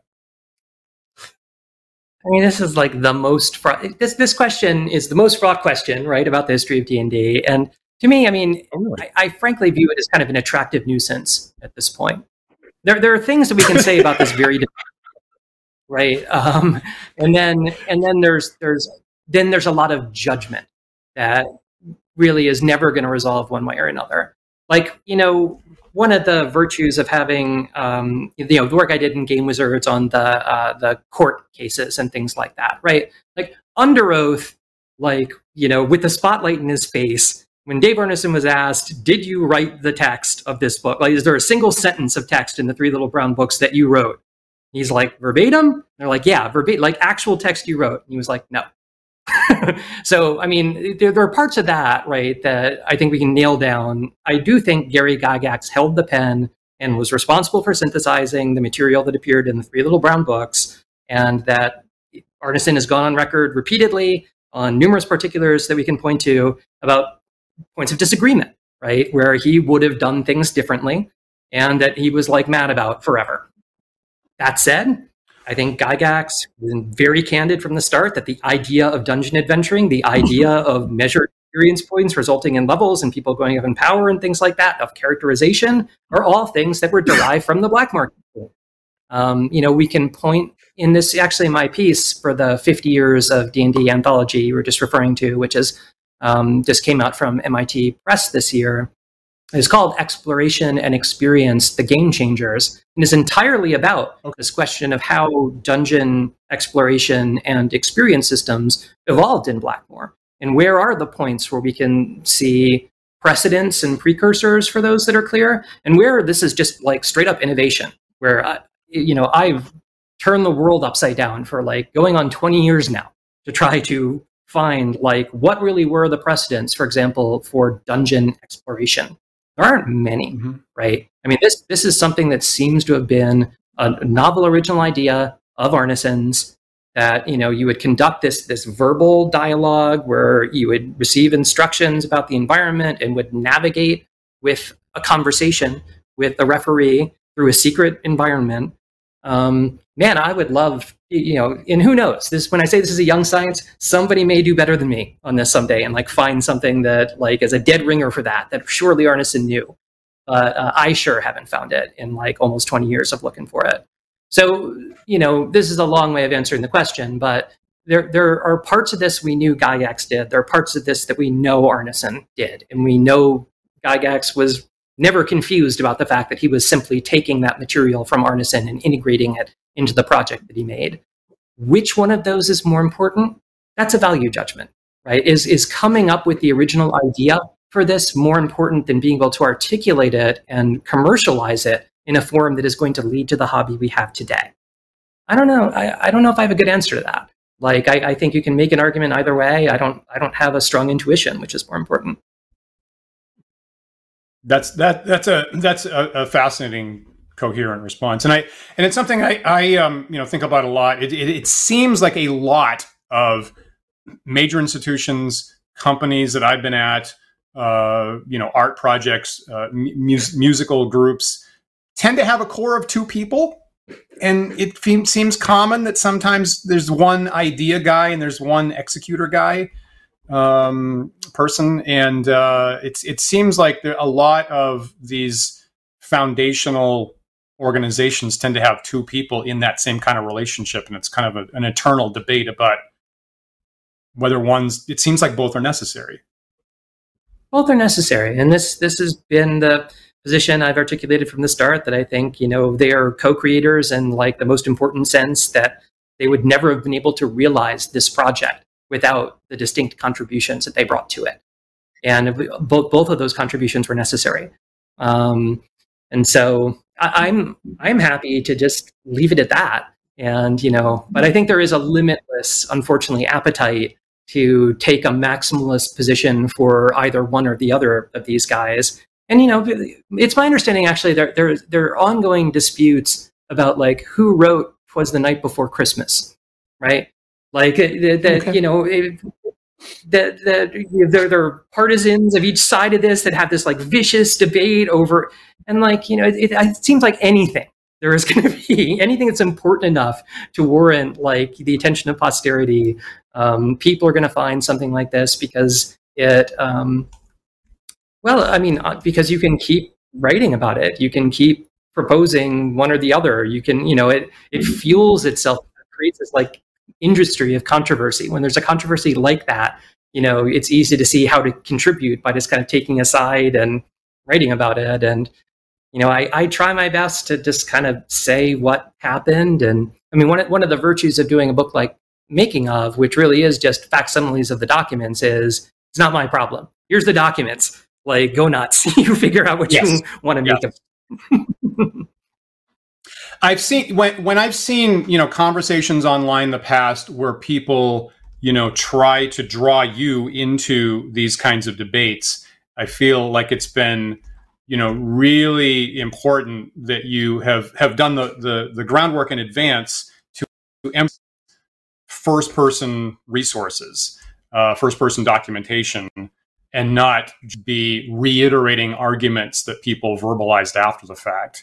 I mean, this is like the most fraught, this this question is the most fraught question, right, about the history of D and D. And to me, I mean, oh, really? I, I frankly view it as kind of an attractive nuisance at this point. There there are things that we can say about this very right, um, and then and then there's there's then there's a lot of judgment that really is never going to resolve one way or another. Like, you know, one of the virtues of having, um, you know, the work I did in Game Wizards on the uh, the court cases and things like that, right? Like under oath, like, you know, with the spotlight in his face, when Dave Arneson was asked, did you write the text of this book? Like, is there a single sentence of text in the Three Little Brown Books that you wrote? He's like, verbatim? They're like, yeah, verbatim, like actual text you wrote. And he was like, no. So, I mean, there, there are parts of that, right, that I think we can nail down. I do think Gary Gygax held the pen and was responsible for synthesizing the material that appeared in the Three Little Brown Books, and that Arneson has gone on record repeatedly on numerous particulars that we can point to about points of disagreement, right, where he would have done things differently and that he was like mad about forever. That said, I think Gygax was very candid from the start that the idea of dungeon adventuring, the idea of measured experience points resulting in levels and people going up in power and things like that, of characterization, are all things that were derived from the black market. Um, you know, we can point in this, actually my piece for the fifty years of D and D anthology you were just referring to, which is um, just came out from M I T Press this year. It's called Exploration and Experience, the Game Changers, and is entirely about okay. this question of how dungeon exploration and experience systems evolved in Blackmoor. And where are the points where we can see precedents and precursors for those that are clear, and where this is just like straight up innovation, where, uh, you know, I've turned the world upside down for like going on twenty years now to try to find like what really were the precedents, for example, for dungeon exploration. There aren't many, mm-hmm. right? I mean, this this is something that seems to have been a novel original idea of Arneson's, that, you know, you would conduct this this verbal dialogue where you would receive instructions about the environment and would navigate with a conversation with the referee through a secret environment. Um, man, I would love, you know, and who knows, this, when I say this is a young science, somebody may do better than me on this someday and like find something that like is a dead ringer for that, that surely Arneson knew. But uh, I sure haven't found it in like almost twenty years of looking for it. So, you know, this is a long way of answering the question, but there there are parts of this we knew Gygax did. There are parts of this that we know Arneson did. And we know Gygax was never confused about the fact that he was simply taking that material from Arneson and integrating it into the project that he made. Which one of those is more important? That's a value judgment, right? Is, is coming up with the original idea for this more important than being able to articulate it and commercialize it in a form that is going to lead to the hobby we have today? I don't know. I, I don't know if I have a good answer to that. Like, I, I think you can make an argument either way. I don't, I don't have a strong intuition, which is more important. That's that. That's a that's a, a fascinating, coherent response, and I and it's something I I um you know think about a lot. It it, it seems like a lot of major institutions, companies that I've been at, uh, you know, art projects, uh, mu- musical groups, tend to have a core of two people, and it fe- seems common that sometimes there's one idea guy and there's one executor guy. Um, person, and uh, it's it seems like there, a lot of these foundational organizations tend to have two people in that same kind of relationship, and it's kind of a, an eternal debate about whether one's. It seems like both are necessary. Both are necessary, and this this has been the position I've articulated from the start. That I think, you know, they are co-creators in like the most important sense, that they would never have been able to realize this project without the distinct contributions that they brought to it. And both both of those contributions were necessary. Um, and so I, I'm I'm happy to just leave it at that. And, you know, but I think there is a limitless, unfortunately, appetite to take a maximalist position for either one or the other of these guys. And, you know, it's my understanding, actually, there, there, there are ongoing disputes about, like, who wrote "'Twas the Night Before Christmas," right? Like that, okay. you know, that that there, there are partisans of each side of this that have this like vicious debate over, and like, you know, it, it seems like anything there is going to be anything that's important enough to warrant like the attention of posterity. Um, people are going to find something like this because it, um, well, I mean, because you can keep writing about it, you can keep proposing one or the other. You can, you know, it it fuels itself, it creates this like industry of controversy. When there's a controversy like that, you know, it's easy to see how to contribute by just kind of taking a side and writing about it. And, you know, I, I try my best to just kind of say what happened. And I mean, one of, one of the virtues of doing a book like Making of, which really is just facsimiles of the documents, is it's not my problem. Here's the documents. Like, go nuts. You figure out what yes. you want to make yeah. them. I've seen when when I've seen, you know, conversations online in the past where people, you know, try to draw you into these kinds of debates. I feel like it's been, you know, really important that you have, have done the, the, the groundwork in advance to, to emphasize first person resources, uh, first person documentation, and not be reiterating arguments that people verbalized after the fact.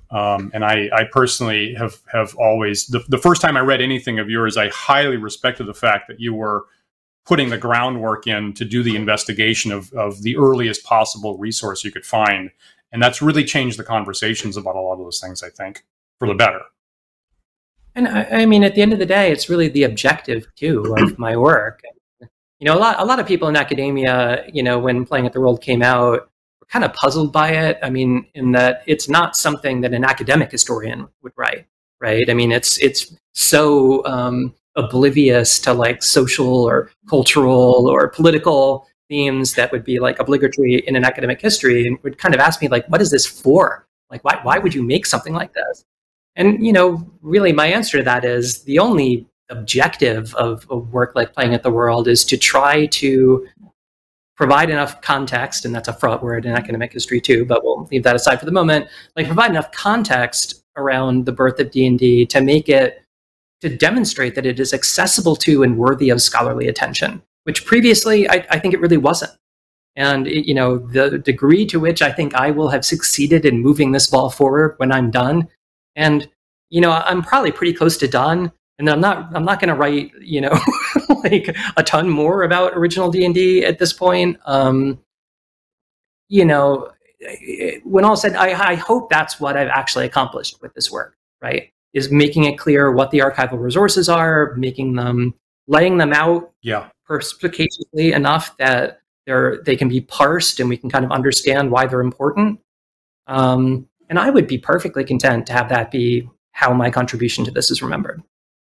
Um, and I, I personally have, have always, the, the first time I read anything of yours, I highly respected the fact that you were putting the groundwork in to do the investigation of, of the earliest possible resource you could find. And that's really changed the conversations about a lot of those things, I think, for the better. And I, I mean, at the end of the day, it's really the objective, too, of my work. You know, a lot, a lot of people in academia, you know, when Playing at the World came out, were kind of puzzled by it. I mean, in that it's not something that an academic historian would write, right? I mean, it's it's so um, oblivious to like social or cultural or political themes that would be like obligatory in an academic history, and would kind of ask me like, what is this for? Like, why why would you make something like this? And, you know, really my answer to that is the only objective of a work like Playing at the World is to try to provide enough context, and that's a fraught word in academic history too, but we'll leave that aside for the moment, like provide enough context around the birth of D and D to make it, to demonstrate that it is accessible to and worthy of scholarly attention, which previously I, I think it really wasn't. And, it, you know, the degree to which I think I will have succeeded in moving this ball forward when I'm done, and, you know, I'm probably pretty close to done, and I'm not, I'm not going to write, you know, like a ton more about original D and D at this point. Um, you know, when all said, I, I hope that's what I've actually accomplished with this work, right? Is making it clear what the archival resources are, making them, laying them out yeah. perspicaciously enough that they're, they can be parsed and we can kind of understand why they're important. Um, and I would be perfectly content to have that be how my contribution to this is remembered.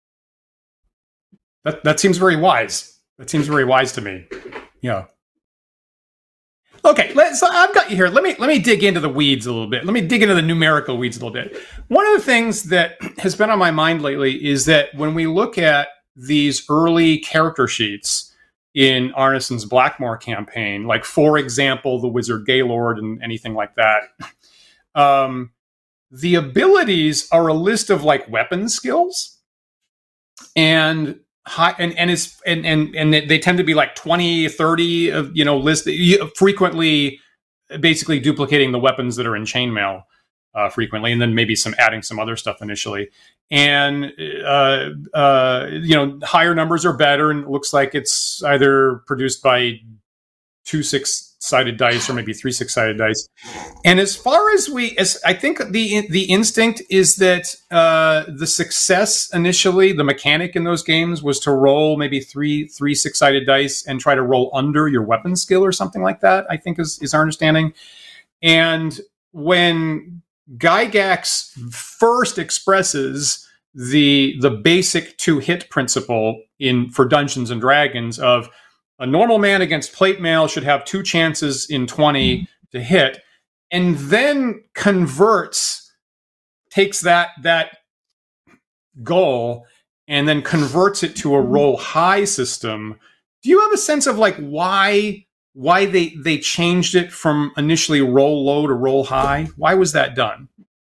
That that seems very wise. That seems very wise to me. Yeah. Okay, let's. So I've got you here. Let me let me dig into the weeds a little bit. Let me dig into the numerical weeds a little bit. One of the things that has been on my mind lately is that when we look at these early character sheets in Arneson's Blackmoor campaign, like for example, the Wizard Gaylord and anything like that, um, the abilities are a list of like weapon skills, and high and and it's and and and they tend to be like twenty, thirty of, you know, list frequently, basically duplicating the weapons that are in chainmail uh, frequently, and then maybe some adding some other stuff initially. And uh, uh, you know, higher numbers are better, and it looks like it's either produced by two six-sided dice or maybe three six-sided dice. And as far as we, as I think the the instinct is that uh, the success initially, the mechanic in those games was to roll maybe three three six-sided dice and try to roll under your weapon skill or something like that, I think is, is our understanding. And when Gygax first expresses the the basic two-hit principle in for Dungeons and Dragons of a normal man against plate mail should have two chances in twenty to hit, and then converts, takes that that goal and then converts it to a roll high system. Do you have a sense of like why why they they changed it from initially roll low to roll high? Why was that done?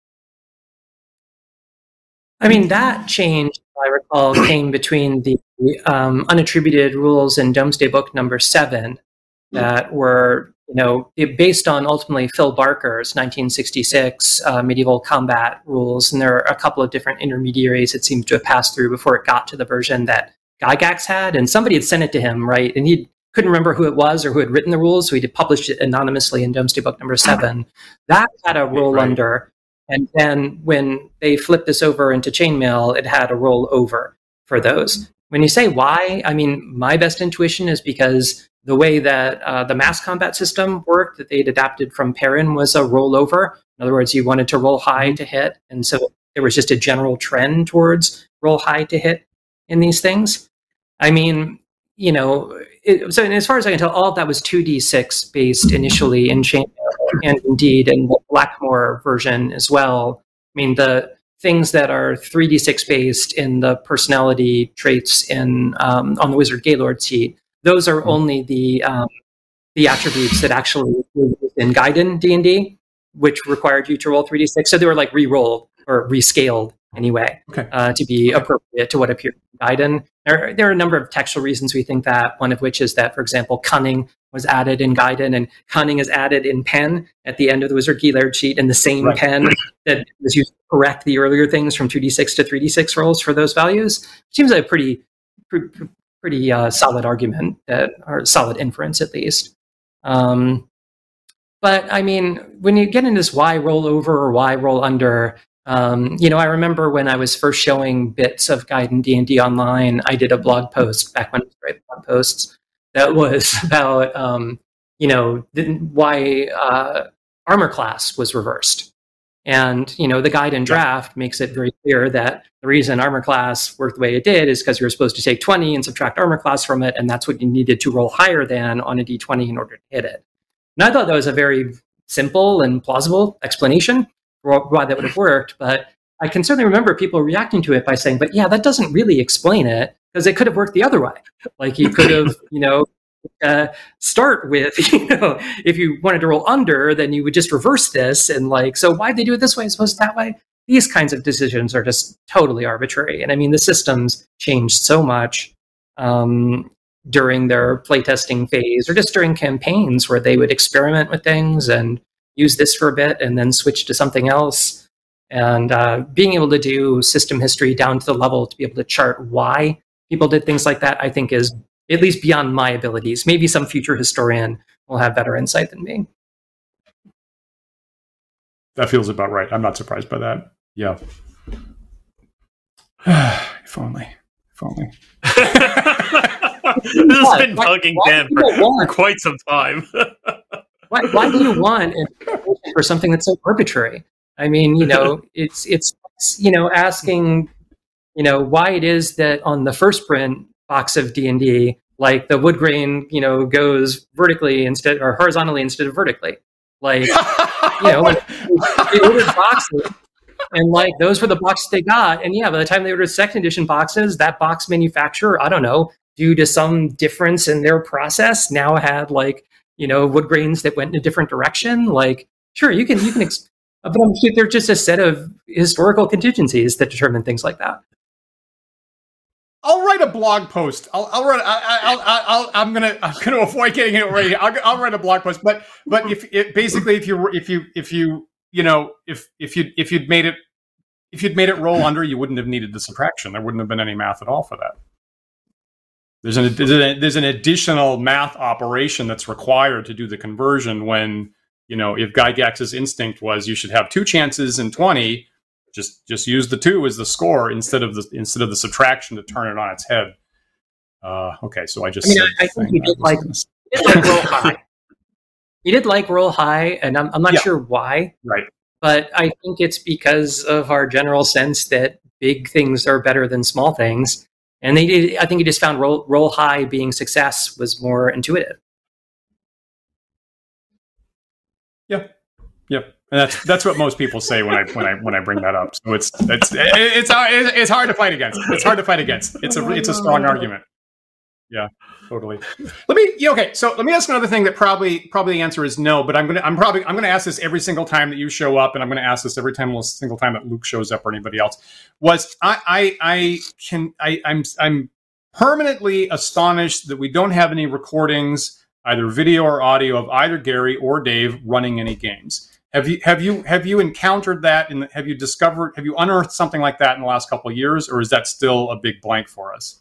I mean, that change, I recall, came between the um, unattributed rules in Domesday Book number seven that were, you know, based on ultimately Phil Barker's nineteen sixty-six uh, medieval combat rules. And there are a couple of different intermediaries it seems to have passed through before it got to the version that Gygax had. And somebody had sent it to him, right? And he couldn't remember who it was or who had written the rules, so he had published it anonymously in Domesday Book number seven. That had a roll right. under. And then when they flipped this over into chainmail, it had a roll over for those. When you say why, I mean, my best intuition is because the way that uh, the mass combat system worked that they'd adapted from Perrin was a rollover. In other words, you wanted to roll high to hit. And so there was just a general trend towards roll high to hit in these things. I mean, you know, it, so as far as I can tell, all of that was two d six based initially in chainmail, and indeed in the Blackmoor version as well. I mean, the things that are three d six based in the personality traits in um, on the Wizard Gaylord sheet, those are only the um, the attributes that actually were used in Gaiden D and D, which required you to roll three d six. So they were like re-rolled or rescaled anyway, okay. uh, to be appropriate to what appeared in Gaiden. There, there are a number of textual reasons we think that, one of which is that, for example, cunning was added in Gaiden, and cunning is added in pen at the end of the Wizard Key layered sheet, and the same right. pen that was used to correct the earlier things from two d six to three d six rolls for those values. Seems like a pretty, pretty, pretty uh, solid argument, that, or solid inference at least. Um, but I mean, when you get into this why roll over or why roll under, Um, you know, I remember when I was first showing bits of Gaiden D and D online, I did a blog post back when I was writing blog posts that was about, um, you know, why uh, armor class was reversed. And, you know, the Gaiden draft makes it very clear that the reason armor class worked the way it did is because you were supposed to take twenty and subtract armor class from it, and that's what you needed to roll higher than on a d twenty in order to hit it. And I thought that was a very simple and plausible explanation why that would have worked, but I can certainly remember people reacting to it by saying, but yeah, that doesn't really explain it, because it could have worked the other way. Like you could have, you know, uh, start with, you know, if you wanted to roll under, then you would just reverse this. And like, so why'd they do it this way as opposed to that way? These kinds of decisions are just totally arbitrary. And I mean, the systems changed so much um, during their playtesting phase, or just during campaigns where they would experiment with things and use this for a bit and then switch to something else. And uh, being able to do system history down to the level to be able to chart why people did things like that, I think is at least beyond my abilities. Maybe some future historian will have better insight than me. That feels about right. I'm not surprised by that. Yeah. If only. If only. This has been bugging Dan for, for quite some time. Why, why do you want information for something that's so arbitrary? I mean, you know, it's, it's, you know, asking, you know, why it is that on the first print box of D and D, like the wood grain, you know, goes vertically instead, or horizontally instead of vertically. Like, you know, like, they ordered boxes, and like those were the boxes they got. And yeah, by the time they ordered second edition boxes, that box manufacturer, I don't know, due to some difference in their process, now had like, you know, wood grains that went in a different direction. Like, sure, you can, you can, ex- but I'm sure they're just a set of historical contingencies that determine things like that. I'll write a blog post. I'll, I'll write. I, I'll, I'll, I'm gonna, I'm gonna avoid getting it ready. I'll, I'll write a blog post. But, but if it, basically, if you, if you, if you, you know, if, if you, if you'd made it, if you'd made it roll under, you wouldn't have needed the subtraction. There wouldn't have been any math at all for that. There's an, there's an additional math operation that's required to do the conversion when, you know, if Gygax's instinct was you should have two chances in twenty, just just use the two as the score instead of the instead of the subtraction to turn it on its head. Uh, okay, so I just I mean, said I think you did like, you did like roll high. You did like roll high, and I'm I'm not Yeah. sure why. Right. But I think it's because of our general sense that big things are better than small things. And they did, I think he just found roll, roll high being success was more intuitive. Yep. Yep. And that's that's what most people say when I when I when I bring that up. So it's it's it's it's, it's hard to fight against. It's hard to fight against. It's a it's a strong argument. Yeah, totally. Let me yeah, okay. So let me ask another thing that probably probably the answer is no, but I'm gonna I'm probably I'm gonna ask this every single time that you show up, and I'm gonna ask this every time single time that Luke shows up or anybody else. Was I I I can I I'm I'm permanently astonished that we don't have any recordings, either video or audio, of either Gary or Dave running any games. Have you have you have you encountered that, and have you discovered have you unearthed something like that in the last couple of years, or is that still a big blank for us?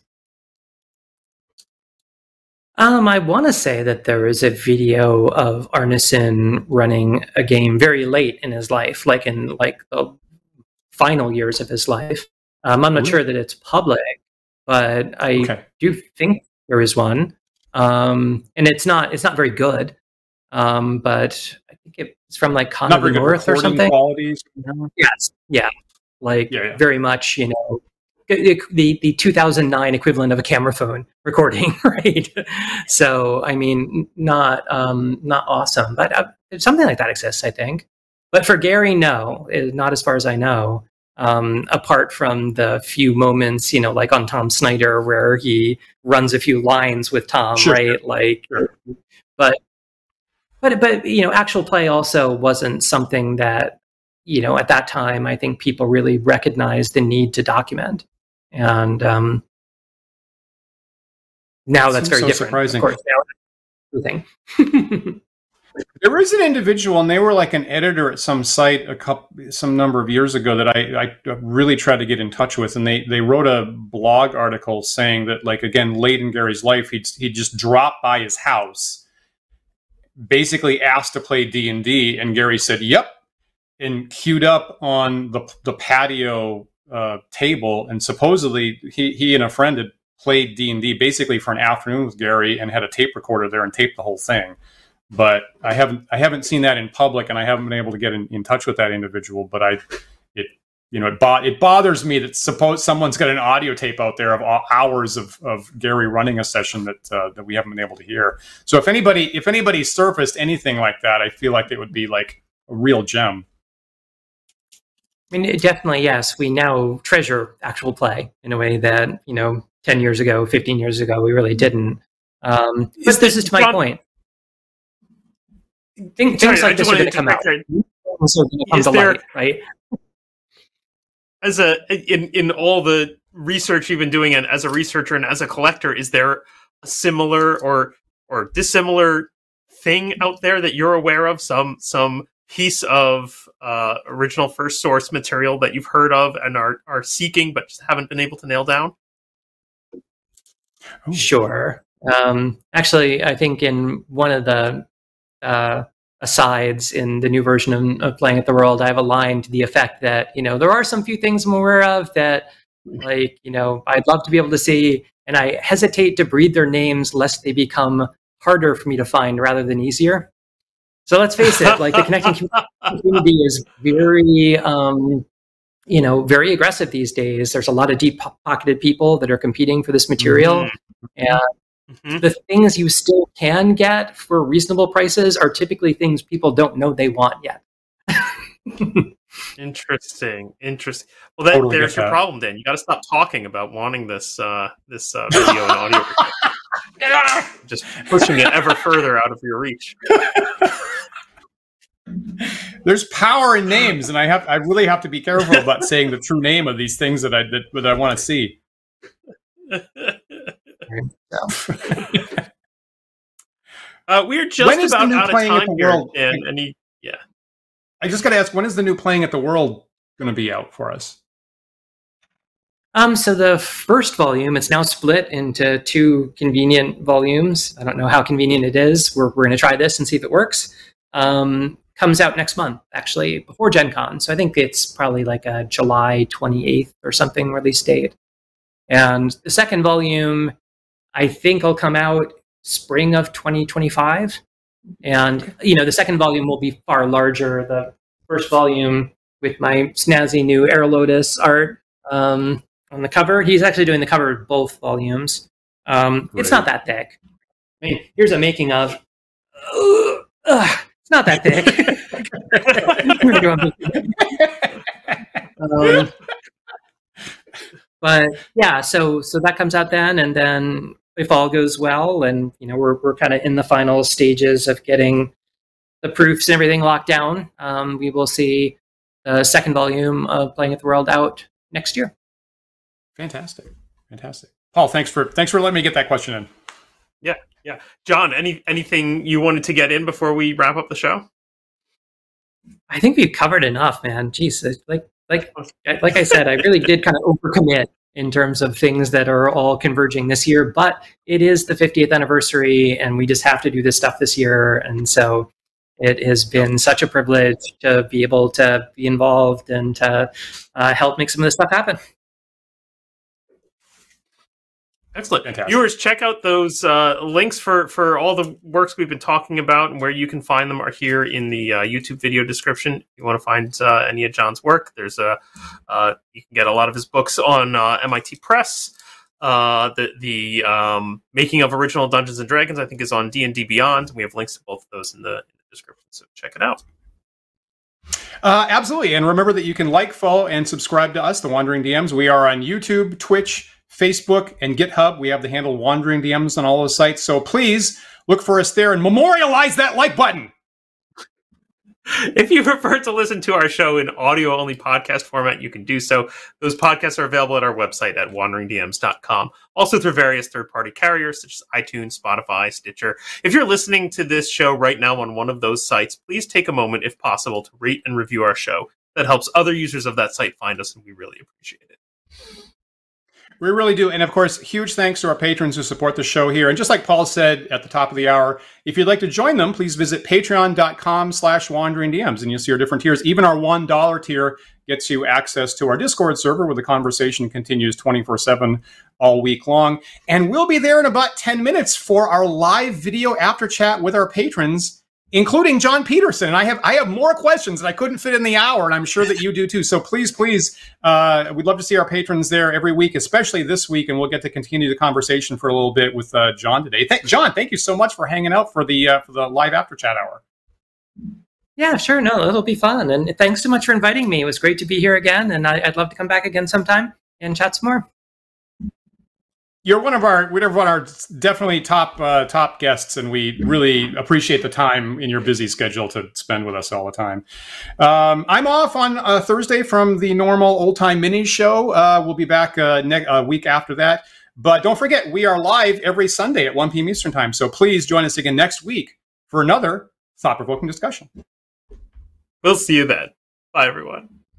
Um, I want to say that there is a video of Arneson running a game very late in his life, like in like the final years of his life. Um, I'm not Ooh. sure that it's public, but I Okay. do think there is one, um, and it's not it's not very good. Um, but I think it's from like Con Not of the very good North or recording something. qualities. Yes, yeah, like Yeah, yeah. very much, you know, the, the the two thousand nine equivalent of a camera phone recording, right? So, I mean, not um, not awesome, but uh, something like that exists, I think. But for Gary, no, eh, not as far as I know. Um, apart from the few moments, you know, like on Tom Snyder, where he runs a few lines with Tom, Sure. right? Like, Sure. but but but you know, actual play also wasn't something that, you know, at that time, I think people really recognized the need to document. And um, Now that's very so different. surprising. Of course, now everything. There is an individual, and they were like an editor at some site a couple, some number of years ago that I, I really tried to get in touch with, and they, they wrote a blog article saying that, like, again, late in Gary's life, he'd he just dropped by his house, basically asked to play D and D, and Gary said, "Yep," and queued up on the the patio uh, table, and supposedly he he and a friend had played D and D basically for an afternoon with Gary and had a tape recorder there and taped the whole thing. But I haven't I haven't seen that in public, and I haven't been able to get in, in touch with that individual. But I, it you know it bo- it bothers me that suppose someone's got an audio tape out there of hours of, of Gary running a session that uh, that we haven't been able to hear. So if anybody if anybody surfaced anything like that, I feel like it would be like a real gem. I mean, it definitely, yes. We now treasure actual play in a way that, you know, ten years ago, fifteen years ago, we really didn't. Um, but this is to my point. Things, Sorry, things like this are going to come out. Things are going to come to light, right? As a in in all the research you've been doing, and as a researcher and as a collector, is there a similar or or dissimilar thing out there that you're aware of? Some some piece of uh, original first source material that you've heard of and are are seeking but just haven't been able to nail down? Sure. Um, actually, I think in one of the uh, asides in the new version of, of Playing at the World, I have a line to the effect that, you know, there are some few things I'm aware of that, like, you know, I'd love to be able to see, and I hesitate to breathe their names lest they become harder for me to find rather than easier. So let's face it, like the connecting community is very, um, you know, very aggressive these days. There's a lot of deep-pocketed people that are competing for this material. Mm-hmm. And mm-hmm. the things you still can get for reasonable prices are typically things people don't know they want yet. Interesting. Interesting. Well, then totally there's your that. problem, Dan. You got to stop talking about wanting this uh, this uh, video and audio. Just pushing it ever further out of your reach. There's power in names, and I have I really have to be careful about saying the true name of these things that I that, that I want to see. uh, we're just about out of time here, and any yeah. I just got to ask, when is the new Playing at the World going to be out for us? Um, so the first volume, it's now split into two convenient volumes. I don't know how convenient it is. We're we're going to try this and see if it works. Um, comes out next month, actually, before Gen Con. So I think it's probably like a July twenty-eighth or something release date. And the second volume, I think will come out spring of twenty twenty-five. And, you know, the second volume will be far larger. The first volume with my snazzy new Air Lotus art um, on the cover. He's actually doing the cover of both volumes. Um, it's not that thick. I mean, here's a making of. Uh, uh, it's not that thick. um, but yeah, so so that comes out then, and then if all goes well, and you know we're we're kind of in the final stages of getting the proofs and everything locked down, um, we will see the second volume of Playing at the World out next year. Fantastic, fantastic. Paul, thanks for thanks for letting me get that question in. Yeah, yeah. John, any anything you wanted to get in before we wrap up the show? I think we've covered enough, man. Jeez, like like like I said, I really did kind of overcommit in terms of things that are all converging this year, but it is the fiftieth anniversary, and we just have to do this stuff this year, and so it has been such a privilege to be able to be involved and to uh, help make some of this stuff happen. Excellent. Fantastic. Viewers, check out those uh, links for, for all the works we've been talking about, and where you can find them are here in the uh, YouTube video description. If you want to find uh, any of John's work, there's a uh, you can get a lot of his books on uh, M I T Press. Uh, the the um, Making of Original Dungeons and Dragons, I think, is on D and D Beyond. We have links to both of those in the, in the description, so check it out. Uh, absolutely, and remember that you can like, follow, and subscribe to us, The Wandering D Ms. We are on YouTube, Twitch, Facebook, and GitHub. We have the handle Wandering D Ms on all those sites. So please look for us there and memorialize that like button. If you prefer to listen to our show in audio-only podcast format, you can do so. Those podcasts are available at our website at wandering d ms dot com, also through various third-party carriers such as iTunes, Spotify, Stitcher. If you're listening to this show right now on one of those sites, please take a moment, if possible, to rate and review our show. That helps other users of that site find us, and we really appreciate it. We really do. And of course, huge thanks to our patrons who support the show here. And just like Paul said at the top of the hour, if you'd like to join them, please visit patreon.com slash wandering DMs. And you'll see our different tiers. Even our one dollar tier gets you access to our Discord server where the conversation continues twenty-four seven all week long. And we'll be there in about ten minutes for our live video after chat with our patrons, including John Peterson. And I have I have more questions that I couldn't fit in the hour, and I'm sure that you do too. So please, please, uh, we'd love to see our patrons there every week, especially this week, and we'll get to continue the conversation for a little bit with uh, John today. Th- John, thank you so much for hanging out for the uh, for the live after chat hour. Yeah, sure. No, it'll be fun. And thanks so much for inviting me. It was great to be here again, and I, I'd love to come back again sometime and chat some more. You're one of our, one of our definitely top uh, top guests, and we really appreciate the time in your busy schedule to spend with us all the time. Um, I'm off on uh, Thursday from the normal Old Time Minis show. Uh, we'll be back uh, ne- a week after that. But don't forget, we are live every Sunday at one p.m. Eastern Time. So please join us again next week for another thought-provoking discussion. We'll see you then. Bye, everyone.